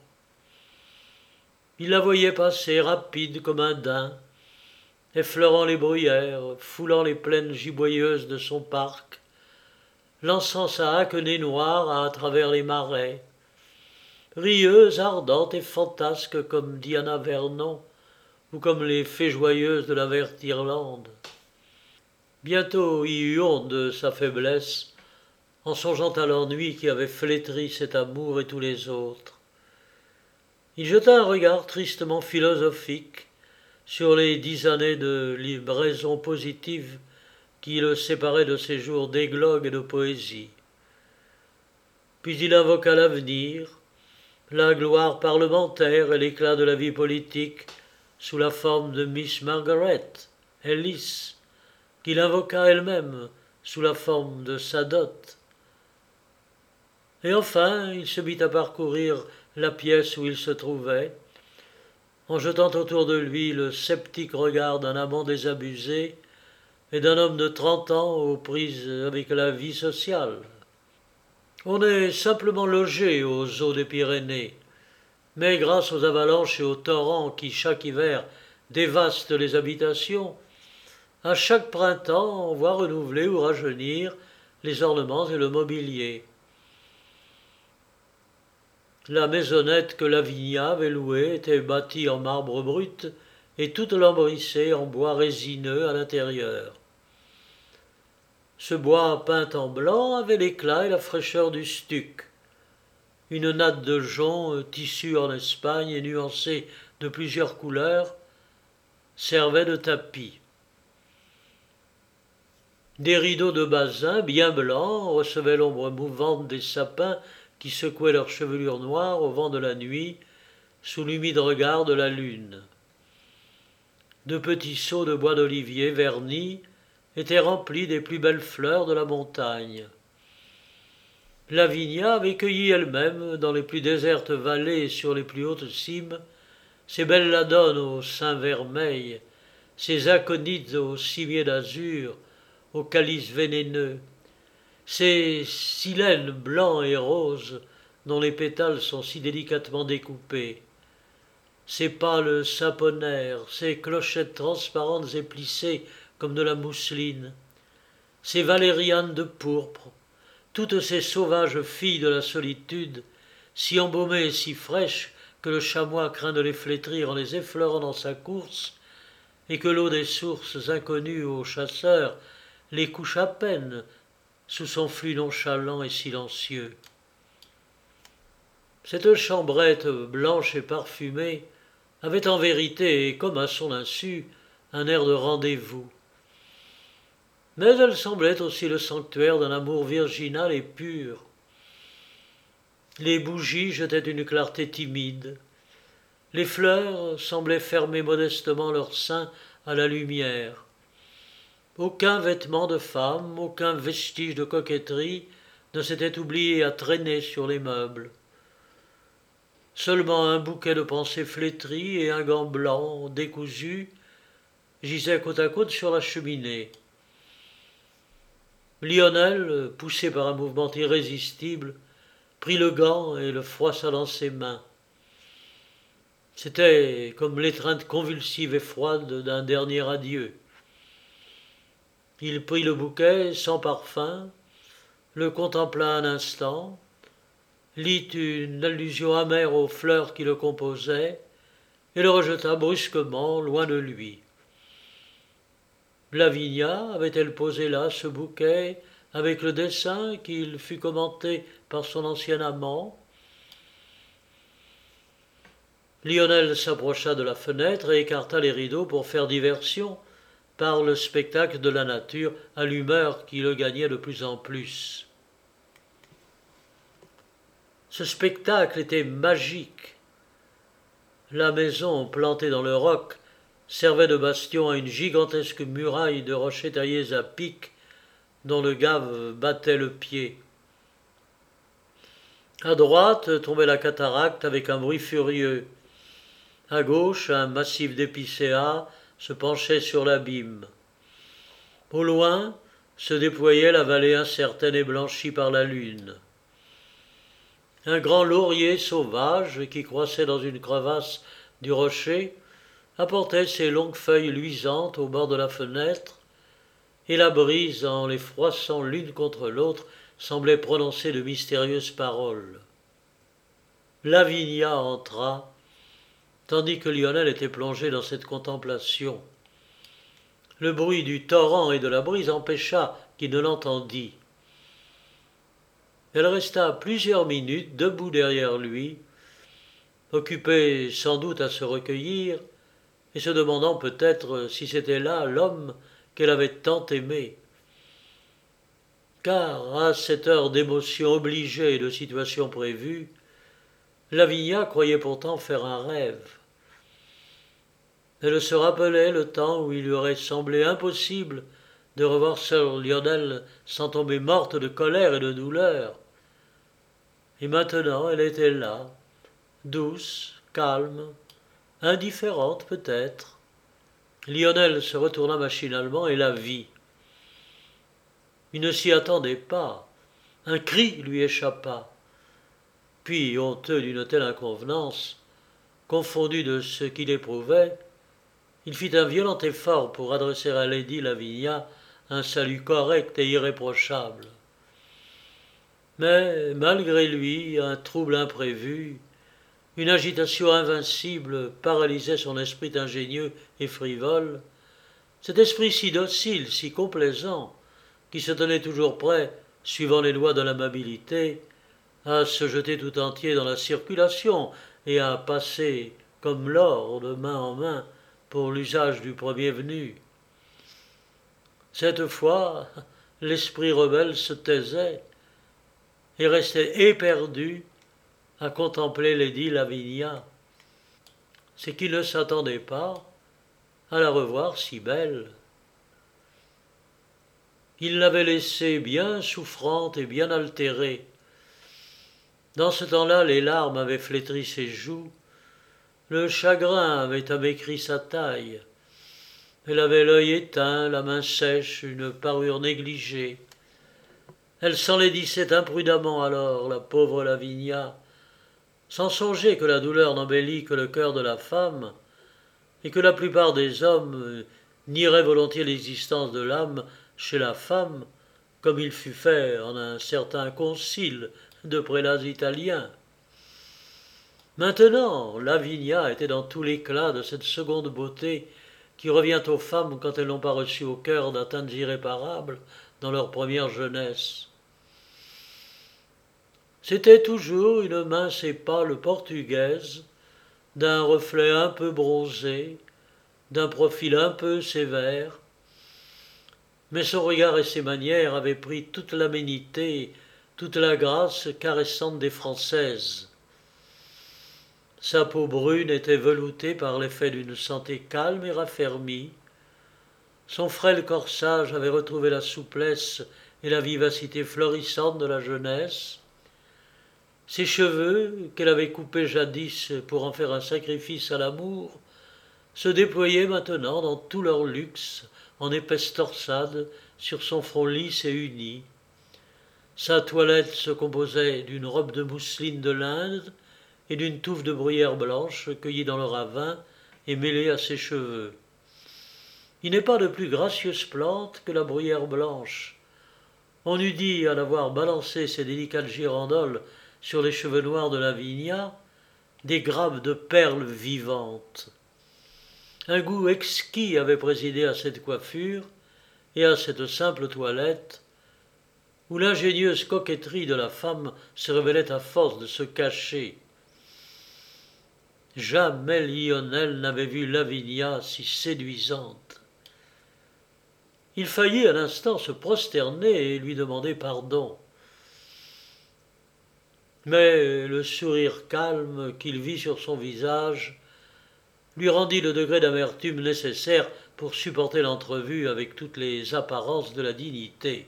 Il la voyait passer rapide comme un daim, effleurant les bruyères, foulant les plaines giboyeuses de son parc, lançant sa haquenée noire à travers les marais, rieuse, ardente et fantasque comme Diana Vernon ou comme les fées joyeuses de la verte Irlande. Bientôt il eut honte de sa faiblesse, en songeant à l'ennui qui avait flétri cet amour et tous les autres. Il jeta un regard tristement philosophique sur les dix années de livraison positive qui le séparaient de ses jours d'églogue et de poésie. Puis il invoqua l'avenir, la gloire parlementaire et l'éclat de la vie politique sous la forme de Miss Margaret Ellis, qu'il invoqua elle-même sous la forme de sa dot. Et enfin, il se mit à parcourir la pièce où il se trouvait, en jetant autour de lui le sceptique regard d'un amant désabusé et d'un homme de trente ans aux prises avec la vie sociale. On est simplement logé aux eaux des Pyrénées, mais grâce aux avalanches et aux torrents qui, chaque hiver, dévastent les habitations, à chaque printemps on voit renouveler ou rajeunir les ornements et le mobilier. La maisonnette que Lavinia avait louée était bâtie en marbre brut et toute lambrissée en bois résineux à l'intérieur. Ce bois peint en blanc avait l'éclat et la fraîcheur du stuc. Une natte de jonc tissue en Espagne et nuancée de plusieurs couleurs servait de tapis. Des rideaux de basin bien blancs recevaient l'ombre mouvante des sapins qui secouaient leurs chevelures noires au vent de la nuit sous l'humide regard de la lune. De petits seaux de bois d'olivier vernis étaient remplis des plus belles fleurs de la montagne. Lavinia avait cueilli elle-même, dans les plus désertes vallées et sur les plus hautes cimes, ces belladones aux seins vermeils, ces aconites aux cimiers d'azur, aux calices vénéneux, ces silènes blancs et roses dont les pétales sont si délicatement découpés, ces pâles saponaires, ces clochettes transparentes et plissées comme de la mousseline, ces valérianes de pourpre, toutes ces sauvages filles de la solitude, si embaumées et si fraîches que le chamois craint de les flétrir en les effleurant dans sa course, et que l'eau des sources inconnues aux chasseurs les couche à peine sous son flux nonchalant et silencieux. Cette chambrette blanche et parfumée avait en vérité, et comme à son insu, un air de rendez-vous. Mais elle semblait aussi le sanctuaire d'un amour virginal et pur. Les bougies jetaient une clarté timide. Les fleurs semblaient fermer modestement leurs seins à la lumière. Aucun vêtement de femme, aucun vestige de coquetterie ne s'était oublié à traîner sur les meubles. Seulement un bouquet de pensées flétries et un gant blanc décousu gisaient côte à côte sur la cheminée. Lionel, poussé par un mouvement irrésistible, prit le gant et le froissa dans ses mains. C'était comme l'étreinte convulsive et froide d'un dernier adieu. Il prit le bouquet sans parfum, le contempla un instant, lit une allusion amère aux fleurs qui le composaient et le rejeta brusquement loin de lui. Lavinia avait-elle posé là ce bouquet avec le dessin qu'il fut commenté par son ancien amant? Lionel s'approcha de la fenêtre et écarta les rideaux pour faire diversion par le spectacle de la nature à l'humeur qui le gagnait de plus en plus. Ce spectacle était magique. La maison, plantée dans le roc, servait de bastion à une gigantesque muraille de rochers taillés à pic dont le gave battait le pied. À droite tombait la cataracte avec un bruit furieux. À gauche, un massif d'épicéas se penchait sur l'abîme. Au loin se déployait la vallée incertaine et blanchie par la lune. Un grand laurier sauvage qui croissait dans une crevasse du rocher apportait ses longues feuilles luisantes au bord de la fenêtre, et la brise, en les froissant l'une contre l'autre, semblait prononcer de mystérieuses paroles. Lavinia entra, tandis que Lionel était plongé dans cette contemplation. Le bruit du torrent et de la brise empêcha qu'il ne l'entendît. Elle resta plusieurs minutes debout derrière lui, occupée sans doute à se recueillir, et se demandant peut-être si c'était là l'homme qu'elle avait tant aimé. Car, à cette heure d'émotion obligée et de situation prévue, Lavinia croyait pourtant faire un rêve. Elle se rappelait le temps où il lui aurait semblé impossible de revoir sœur Lionel sans tomber morte de colère et de douleur. Et maintenant elle était là, douce, calme, indifférente peut-être. Lionel se retourna machinalement et la vit. Il ne s'y attendait pas. Un cri lui échappa. Puis, honteux d'une telle inconvenance, confondu de ce qu'il éprouvait, il fit un violent effort pour adresser à Lady Lavinia un salut correct et irréprochable. Mais, malgré lui, un trouble imprévu, une agitation invincible paralysait son esprit ingénieux et frivole, cet esprit si docile, si complaisant, qui se tenait toujours prêt, suivant les lois de l'amabilité, à se jeter tout entier dans la circulation et à passer, comme l'or, de main en main, pour l'usage du premier venu. Cette fois, l'esprit rebelle se taisait et restait éperdu à contempler Lady Lavinia. C'est qu'il ne s'attendait pas à la revoir si belle. Il l'avait laissée bien souffrante et bien altérée. Dans ce temps-là, les larmes avaient flétri ses joues, le chagrin avait amaigri sa taille. Elle avait l'œil éteint, la main sèche, une parure négligée. Elle s'enlaidissait imprudemment alors, la pauvre Lavinia, sans songer que la douleur n'embellit que le cœur de la femme, et que la plupart des hommes nieraient volontiers l'existence de l'âme chez la femme, comme il fut fait en un certain concile de prélats italiens. Maintenant, Lavinia était dans tout l'éclat de cette seconde beauté qui revient aux femmes quand elles n'ont pas reçu au cœur d'atteintes irréparables dans leur première jeunesse. C'était toujours une mince et pâle portugaise, d'un reflet un peu bronzé, d'un profil un peu sévère, mais son regard et ses manières avaient pris toute l'aménité, toute la grâce caressante des Françaises. Sa peau brune était veloutée par l'effet d'une santé calme et raffermie. Son frêle corsage avait retrouvé la souplesse et la vivacité florissante de la jeunesse. Ses cheveux, qu'elle avait coupés jadis pour en faire un sacrifice à l'amour, se déployaient maintenant dans tout leur luxe, en épaisse torsade, sur son front lisse et uni. Sa toilette se composait d'une robe de mousseline de l'Inde et d'une touffe de bruyère blanche cueillie dans le ravin et mêlée à ses cheveux. Il n'est pas de plus gracieuse plante que la bruyère blanche. On eût dit, à la voir balancer ses délicates girandoles sur les cheveux noirs de Lavinia, des grappes de perles vivantes. Un goût exquis avait présidé à cette coiffure et à cette simple toilette, où l'ingénieuse coquetterie de la femme se révélait à force de se cacher. Jamais Lionel n'avait vu Lavinia si séduisante. Il faillit un instant se prosterner et lui demander pardon. Mais le sourire calme qu'il vit sur son visage lui rendit le degré d'amertume nécessaire pour supporter l'entrevue avec toutes les apparences de la dignité.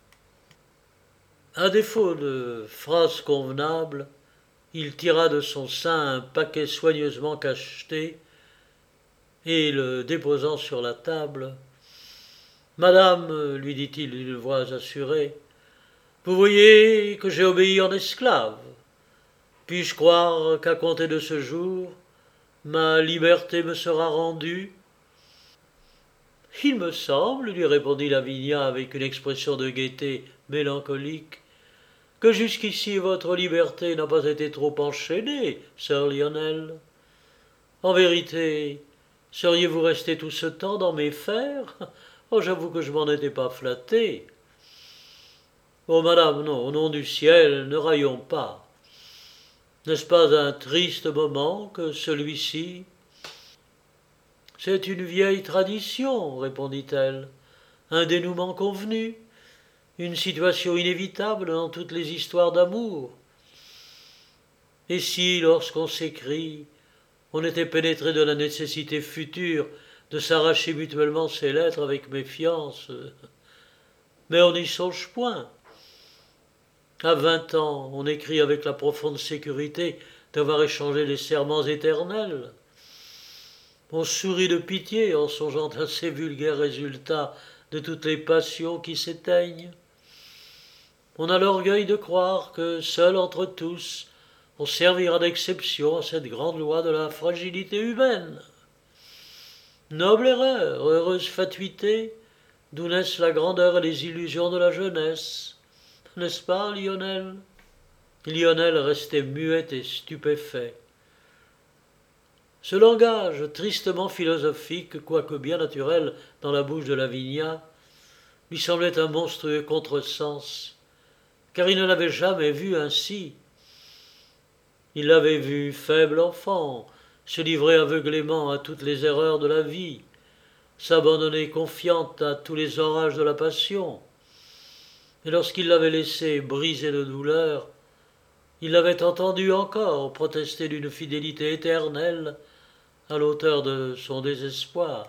À défaut de phrases convenables, il tira de son sein un paquet soigneusement cacheté et, le déposant sur la table, « Madame, lui dit-il d'une voix assurée, vous voyez que j'ai obéi en esclave. Puis-je croire qu'à compter de ce jour, ma liberté me sera rendue ?» « Il me semble, lui répondit Lavinia avec une expression de gaieté mélancolique, que jusqu'ici votre liberté n'a pas été trop enchaînée, sir Lionel. En vérité, seriez-vous resté tout ce temps dans mes fers? Oh, j'avoue que je m'en étais pas flatté. Oh, madame, non, au nom du ciel, ne raillons pas. N'est-ce pas un triste moment que celui-ci? C'est une vieille tradition, répondit-elle, un dénouement convenu, une situation inévitable dans toutes les histoires d'amour. Et si, lorsqu'on s'écrit, on était pénétré de la nécessité future de s'arracher mutuellement ces lettres avec méfiance? Mais on n'y songe point. À vingt ans, on écrit avec la profonde sécurité d'avoir échangé les serments éternels. On sourit de pitié en songeant à ces vulgaires résultats de toutes les passions qui s'éteignent. On a l'orgueil de croire que, seul entre tous, on servira d'exception à cette grande loi de la fragilité humaine. Noble erreur, heureuse fatuité, d'où naissent la grandeur et les illusions de la jeunesse. N'est-ce pas, Lionel? Lionel restait muet et stupéfait. Ce langage tristement philosophique, quoique bien naturel dans la bouche de Lavinia, lui semblait un monstrueux contresens, car il ne l'avait jamais vu ainsi. Il l'avait vue faible enfant, se livrer aveuglément à toutes les erreurs de la vie, s'abandonner confiante à tous les orages de la passion. Et lorsqu'il l'avait laissée brisée de douleur, il l'avait entendu encore protester d'une fidélité éternelle à l'auteur de son désespoir.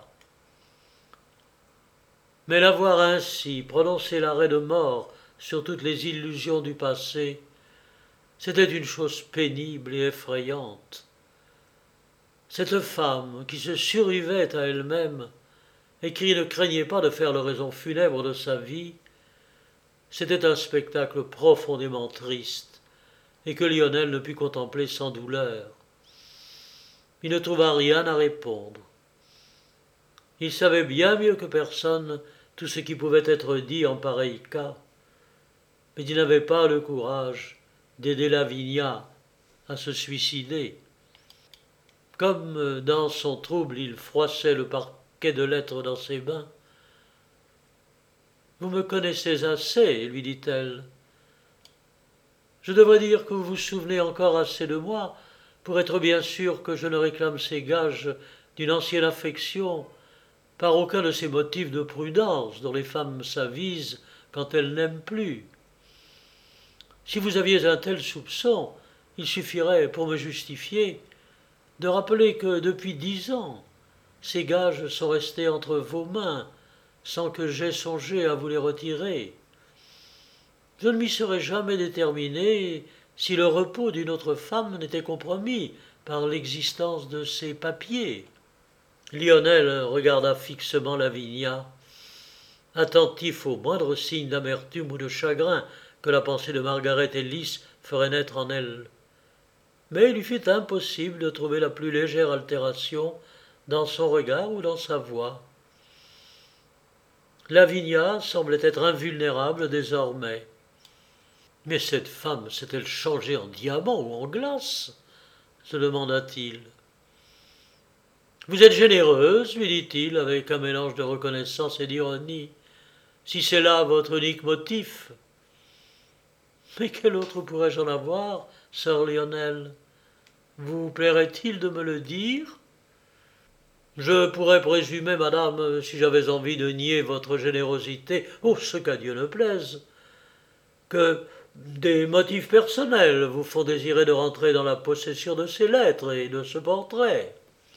Mais la voir ainsi prononcer l'arrêt de mort sur toutes les illusions du passé, c'était une chose pénible et effrayante. Cette femme qui se survivait à elle-même et qui ne craignait pas de faire l'oraison funèbre de sa vie, c'était un spectacle profondément triste et que Lionel ne put contempler sans douleur. Il ne trouva rien à répondre. Il savait bien mieux que personne tout ce qui pouvait être dit en pareil cas, mais il n'avait pas le courage d'aider Lavinia à se suicider. Comme dans son trouble il froissait le parquet de lettres dans ses mains, « Vous me connaissez assez, lui dit-elle. Je devrais dire que vous vous souvenez encore assez de moi pour être bien sûr que je ne réclame ces gages d'une ancienne affection par aucun de ces motifs de prudence dont les femmes s'avisent quand elles n'aiment plus. Si vous aviez un tel soupçon, il suffirait, pour me justifier, de rappeler que depuis dix ans, ces gages sont restés entre vos mains sans que j'aie songé à vous les retirer. Je ne m'y serais jamais déterminé si le repos d'une autre femme n'était compromis par l'existence de ces papiers. » Lionel regarda fixement Lavinia, attentif au moindre signe d'amertume ou de chagrin que la pensée de Margaret Ellis ferait naître en elle. Mais il lui fut impossible de trouver la plus légère altération dans son regard ou dans sa voix. Lavinia semblait être invulnérable désormais. Mais cette femme s'est-elle changée en diamant ou en glace? Se demanda-t-il. Vous êtes généreuse, lui dit-il, avec un mélange de reconnaissance et d'ironie, si c'est là votre unique motif. Mais quel autre pourrais-je en avoir, sir Lionel? Vous plairait-il de me le dire? Je pourrais présumer, madame, si j'avais envie de nier votre générosité, oh, ce qu'à Dieu ne plaise, que des motifs personnels vous font désirer de rentrer dans la possession de ces lettres et de ce portrait.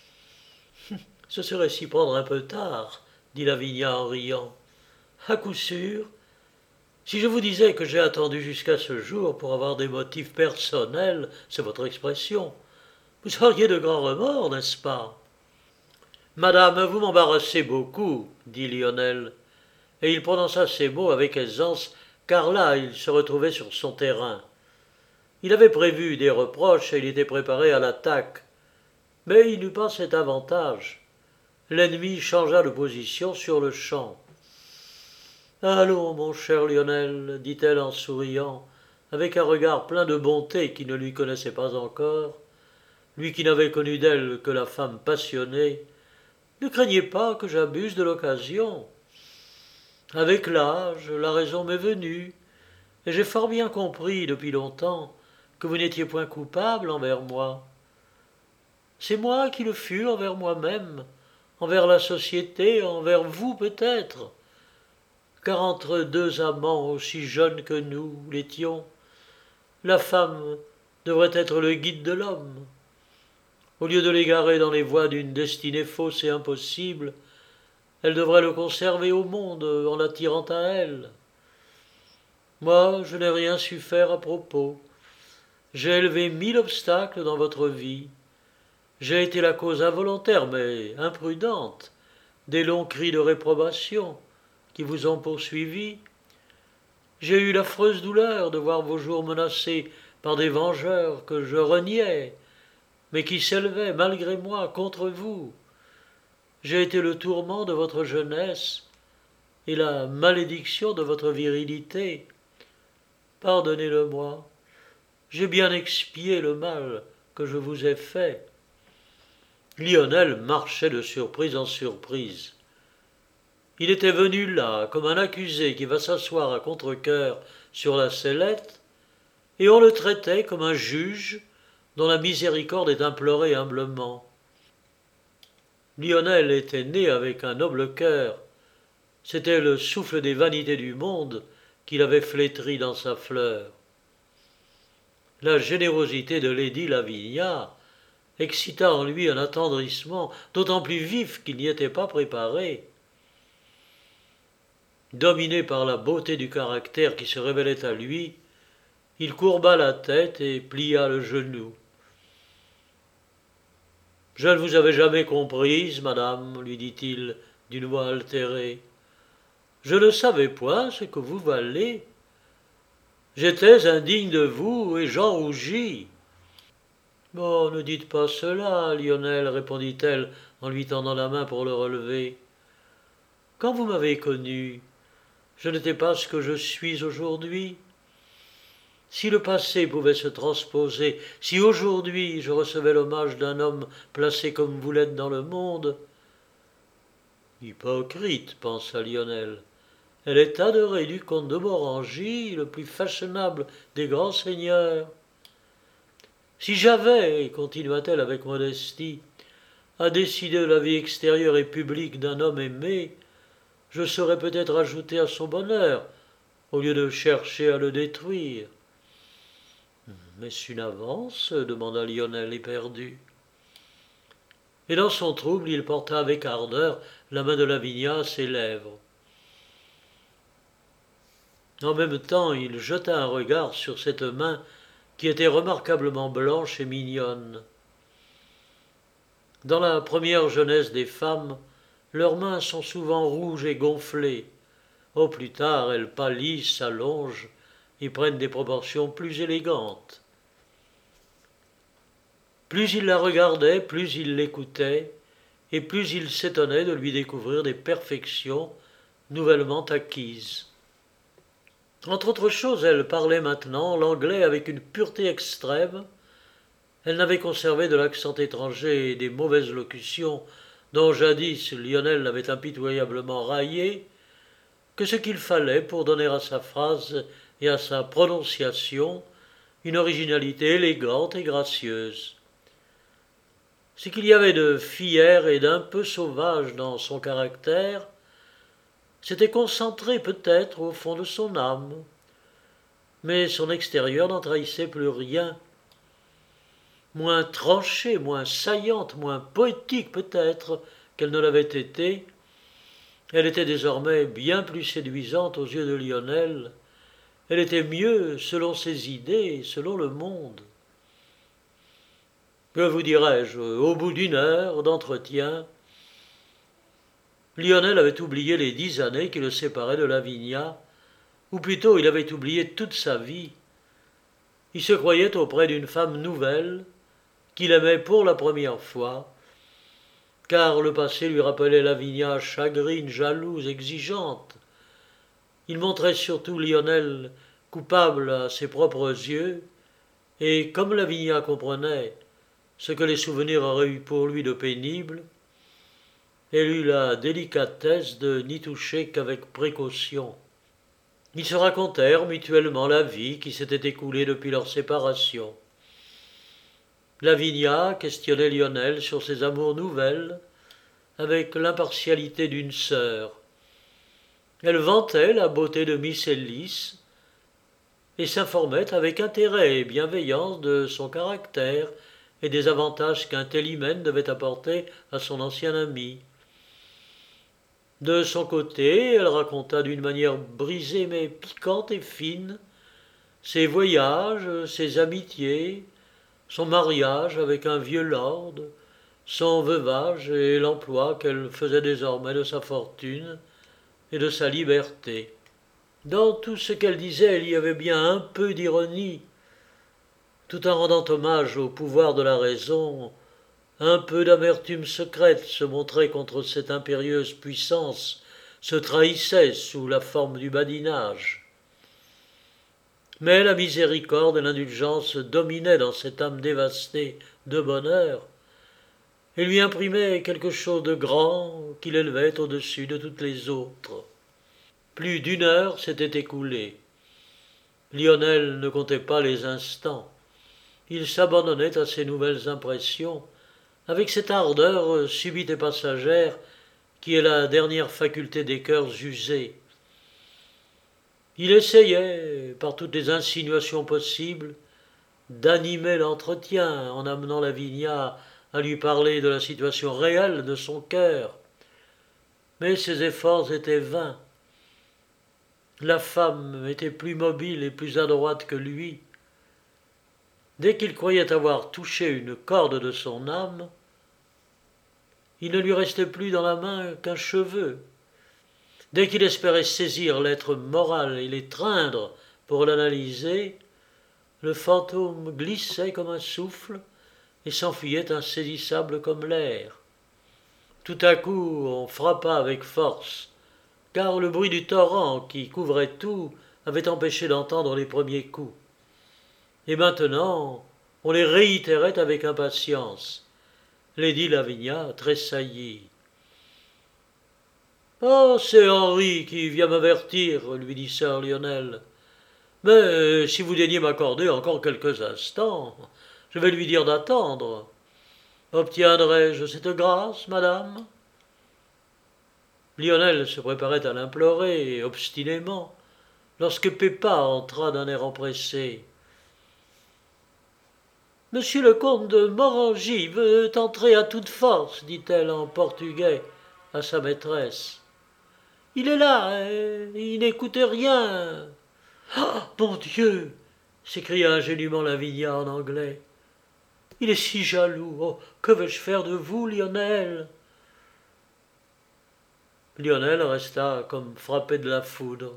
Ce serait s'y prendre un peu tard, dit Lavinia en riant. À coup sûr, si je vous disais que j'ai attendu jusqu'à ce jour pour avoir des motifs personnels, c'est votre expression, vous auriez de grands remords, n'est-ce pas? Madame, vous m'embarrassez beaucoup, dit Lionel, et il prononça ces mots avec aisance, car là il se retrouvait sur son terrain. Il avait prévu des reproches et il était préparé à l'attaque. Mais il n'eut pas cet avantage. L'ennemi changea de position sur le champ. Allons, mon cher Lionel, dit-elle en souriant, avec un regard plein de bonté qui ne lui connaissait pas encore, lui qui n'avait connu d'elle que la femme passionnée, ne craignez pas que j'abuse de l'occasion. Avec l'âge, la raison m'est venue, et j'ai fort bien compris depuis longtemps que vous n'étiez point coupable envers moi. C'est moi qui le fus envers moi-même, envers la société, envers vous peut-être, car entre deux amants aussi jeunes que nous l'étions, la femme devrait être le guide de l'homme. Au lieu de l'égarer dans les voies d'une destinée fausse et impossible, elle devrait le conserver au monde en l'attirant à elle. Moi, je n'ai rien su faire à propos. J'ai élevé mille obstacles dans votre vie. J'ai été la cause involontaire, mais imprudente, des longs cris de réprobation qui vous ont poursuivi. J'ai eu l'affreuse douleur de voir vos jours menacés par des vengeurs que je reniais, mais qui s'élevaient, malgré moi, contre vous. J'ai été le tourment de votre jeunesse et la malédiction de votre virilité. Pardonnez-le-moi, j'ai bien expié le mal que je vous ai fait. Lionel marchait de surprise en surprise. Il était venu là, comme un accusé qui va s'asseoir à contre-cœur sur la sellette, et on le traitait comme un juge dont la miséricorde est implorée humblement. Lionel était né avec un noble cœur. C'était le souffle des vanités du monde qu'il avait flétri dans sa fleur. La générosité de lady Lavinia excita en lui un attendrissement d'autant plus vif qu'il n'y était pas préparé. Dominé par la beauté du caractère qui se révélait à lui, il courba la tête et plia le genou. « Je ne vous avais jamais comprise, madame, lui dit-il d'une voix altérée. Je ne savais point ce que vous valez. J'étais indigne de vous et j'en rougis. »« Oh, ne dites pas cela, Lionel, répondit-elle en lui tendant la main pour le relever. Quand vous m'avez connu, je n'étais pas ce que je suis aujourd'hui. Si le passé pouvait se transposer, si aujourd'hui je recevais l'hommage d'un homme placé comme vous l'êtes dans le monde... Hypocrite, pensa Lionel. Elle est adorée du comte de Morangy, le plus fashionable des grands seigneurs. Si j'avais, continua-t-elle avec modestie, à décider de la vie extérieure et publique d'un homme aimé, je saurais peut-être ajouter à son bonheur, au lieu de chercher à le détruire. Est-ce une avance demanda Lionel éperdu. Et dans son trouble, il porta avec ardeur la main de Lavinia à ses lèvres. En même temps, il jeta un regard sur cette main qui était remarquablement blanche et mignonne. Dans la première jeunesse des femmes, leurs mains sont souvent rouges et gonflées. Au plus tard, elles pâlissent, s'allongent et prennent des proportions plus élégantes. Plus il la regardait, plus il l'écoutait, et plus il s'étonnait de lui découvrir des perfections nouvellement acquises. Entre autres choses, elle parlait maintenant l'anglais avec une pureté extrême. Elle n'avait conservé de l'accent étranger et des mauvaises locutions dont jadis Lionel l'avait impitoyablement raillé, que ce qu'il fallait pour donner à sa phrase et à sa prononciation une originalité élégante et gracieuse. Ce qu'il y avait de fier et d'un peu sauvage dans son caractère s'était concentré peut-être au fond de son âme, mais son extérieur n'en trahissait plus rien. Moins tranchée, moins saillante, moins poétique peut-être qu'elle ne l'avait été, elle était désormais bien plus séduisante aux yeux de Lionel. Elle était mieux selon ses idées et selon le monde. Que vous dirais-je, au bout d'une heure d'entretien, Lionel avait oublié les dix années qui le séparaient de Lavinia, ou plutôt il avait oublié toute sa vie. Il se croyait auprès d'une femme nouvelle, qu'il aimait pour la première fois, car le passé lui rappelait Lavinia chagrine, jalouse, exigeante. Il montrait surtout Lionel coupable à ses propres yeux, et comme Lavinia comprenait ce que les souvenirs auraient eu pour lui de pénible, elle eut la délicatesse de n'y toucher qu'avec précaution. Ils se racontèrent mutuellement la vie qui s'était écoulée depuis leur séparation. Lavinia questionnait Lionel sur ses amours nouvelles, avec l'impartialité d'une sœur. Elle vantait la beauté de Miss Ellis et s'informait avec intérêt et bienveillance de son caractère et des avantages qu'un tel hymen devait apporter à son ancien ami. De son côté, elle raconta d'une manière brisée mais piquante et fine ses voyages, ses amitiés, son mariage avec un vieux lord, son veuvage et l'emploi qu'elle faisait désormais de sa fortune et de sa liberté. Dans tout ce qu'elle disait, il y avait bien un peu d'ironie, tout en rendant hommage au pouvoir de la raison. Un peu d'amertume secrète se montrait contre cette impérieuse puissance, se trahissait sous la forme du badinage. Mais la miséricorde et l'indulgence dominaient dans cette âme dévastée de bonheur et lui imprimaient quelque chose de grand qui l'élevait au-dessus de toutes les autres. Plus d'une heure s'était écoulée. Lionel ne comptait pas les instants. Il s'abandonnait à ses nouvelles impressions avec cette ardeur subite et passagère qui est la dernière faculté des cœurs usés. Il essayait, par toutes les insinuations possibles, d'animer l'entretien en amenant Lavinia à lui parler de la situation réelle de son cœur. Mais ses efforts étaient vains. La femme était plus mobile et plus adroite que lui. Dès qu'il croyait avoir touché une corde de son âme, il ne lui restait plus dans la main qu'un cheveu. Dès qu'il espérait saisir l'être moral et l'étreindre pour l'analyser, le fantôme glissait comme un souffle et s'enfuyait insaisissable comme l'air. Tout à coup, on frappa avec force, car le bruit du torrent qui couvrait tout avait empêché d'entendre les premiers coups. Et maintenant, on les réitérait avec impatience. Lady Lavinia tressaillit. « Oh, c'est Henri qui vient m'avertir, lui dit sir Lionel. Mais si vous daignez m'accorder encore quelques instants, je vais lui dire d'attendre. Obtiendrai-je cette grâce, madame ?» Lionel se préparait à l'implorer, obstinément, lorsque Pépa entra d'un air empressé. « Monsieur le comte de Morangy veut entrer à toute force, dit-elle en portugais à sa maîtresse. Il est là, et il n'écoute rien. Ah, mon Dieu, s'écria ingénument Lavinia en anglais. Il est si jaloux. Oh, que vais-je faire de vous, Lionel? Lionel resta comme frappé de la foudre.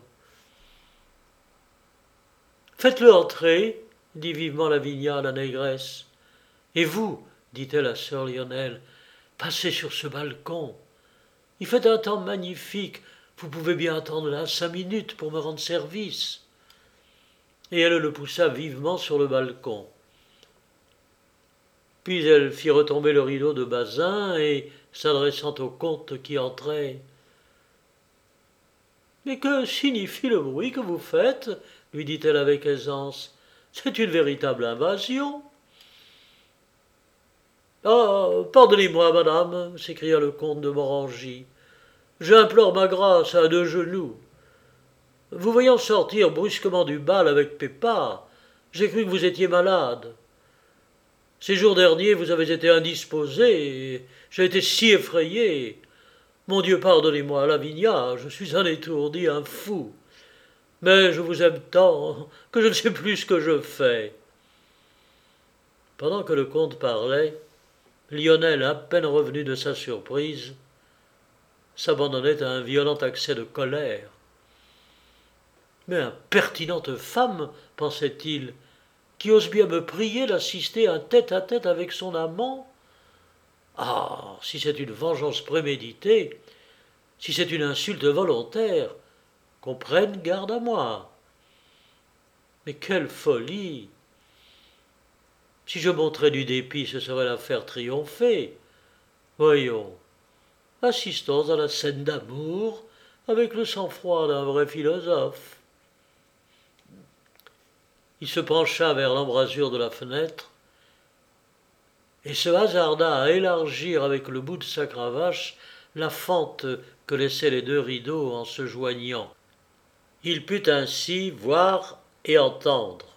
Faites-le entrer, dit vivement Lavinia à la négresse. Et vous, dit-elle à sir Lionel, passez sur ce balcon. Il fait un temps magnifique. Vous pouvez bien attendre là cinq minutes pour me rendre service. Et elle le poussa vivement sur le balcon. Puis elle fit retomber le rideau de basin et, s'adressant au comte qui entrait, « Mais que signifie le bruit que vous faites ?» lui dit-elle avec aisance. « C'est une véritable invasion. » Ah, pardonnez-moi, madame, s'écria le comte de Morangy. J'implore ma grâce à deux genoux. Vous voyant sortir brusquement du bal avec Pépa, j'ai cru que vous étiez malade. Ces jours derniers, vous avez été indisposé, et j'ai été si effrayé. Mon Dieu, pardonnez-moi, Lavinia, je suis un étourdi, un fou. Mais je vous aime tant que je ne sais plus ce que je fais. Pendant que le comte parlait, Lionel, à peine revenu de sa surprise, s'abandonnait à un violent accès de colère. Mais impertinente femme, pensait-il, qui ose bien me prier d'assister un tête-à-tête avec son amant. Ah, si c'est une vengeance préméditée, si c'est une insulte volontaire, qu'on prenne garde à moi. Mais quelle folie! Si je montrais du dépit, ce serait la faire triompher. Voyons, assistons à la scène d'amour avec le sang-froid d'un vrai philosophe. Il se pencha vers l'embrasure de la fenêtre et se hasarda à élargir avec le bout de sa cravache la fente que laissaient les deux rideaux en se joignant. Il put ainsi voir et entendre.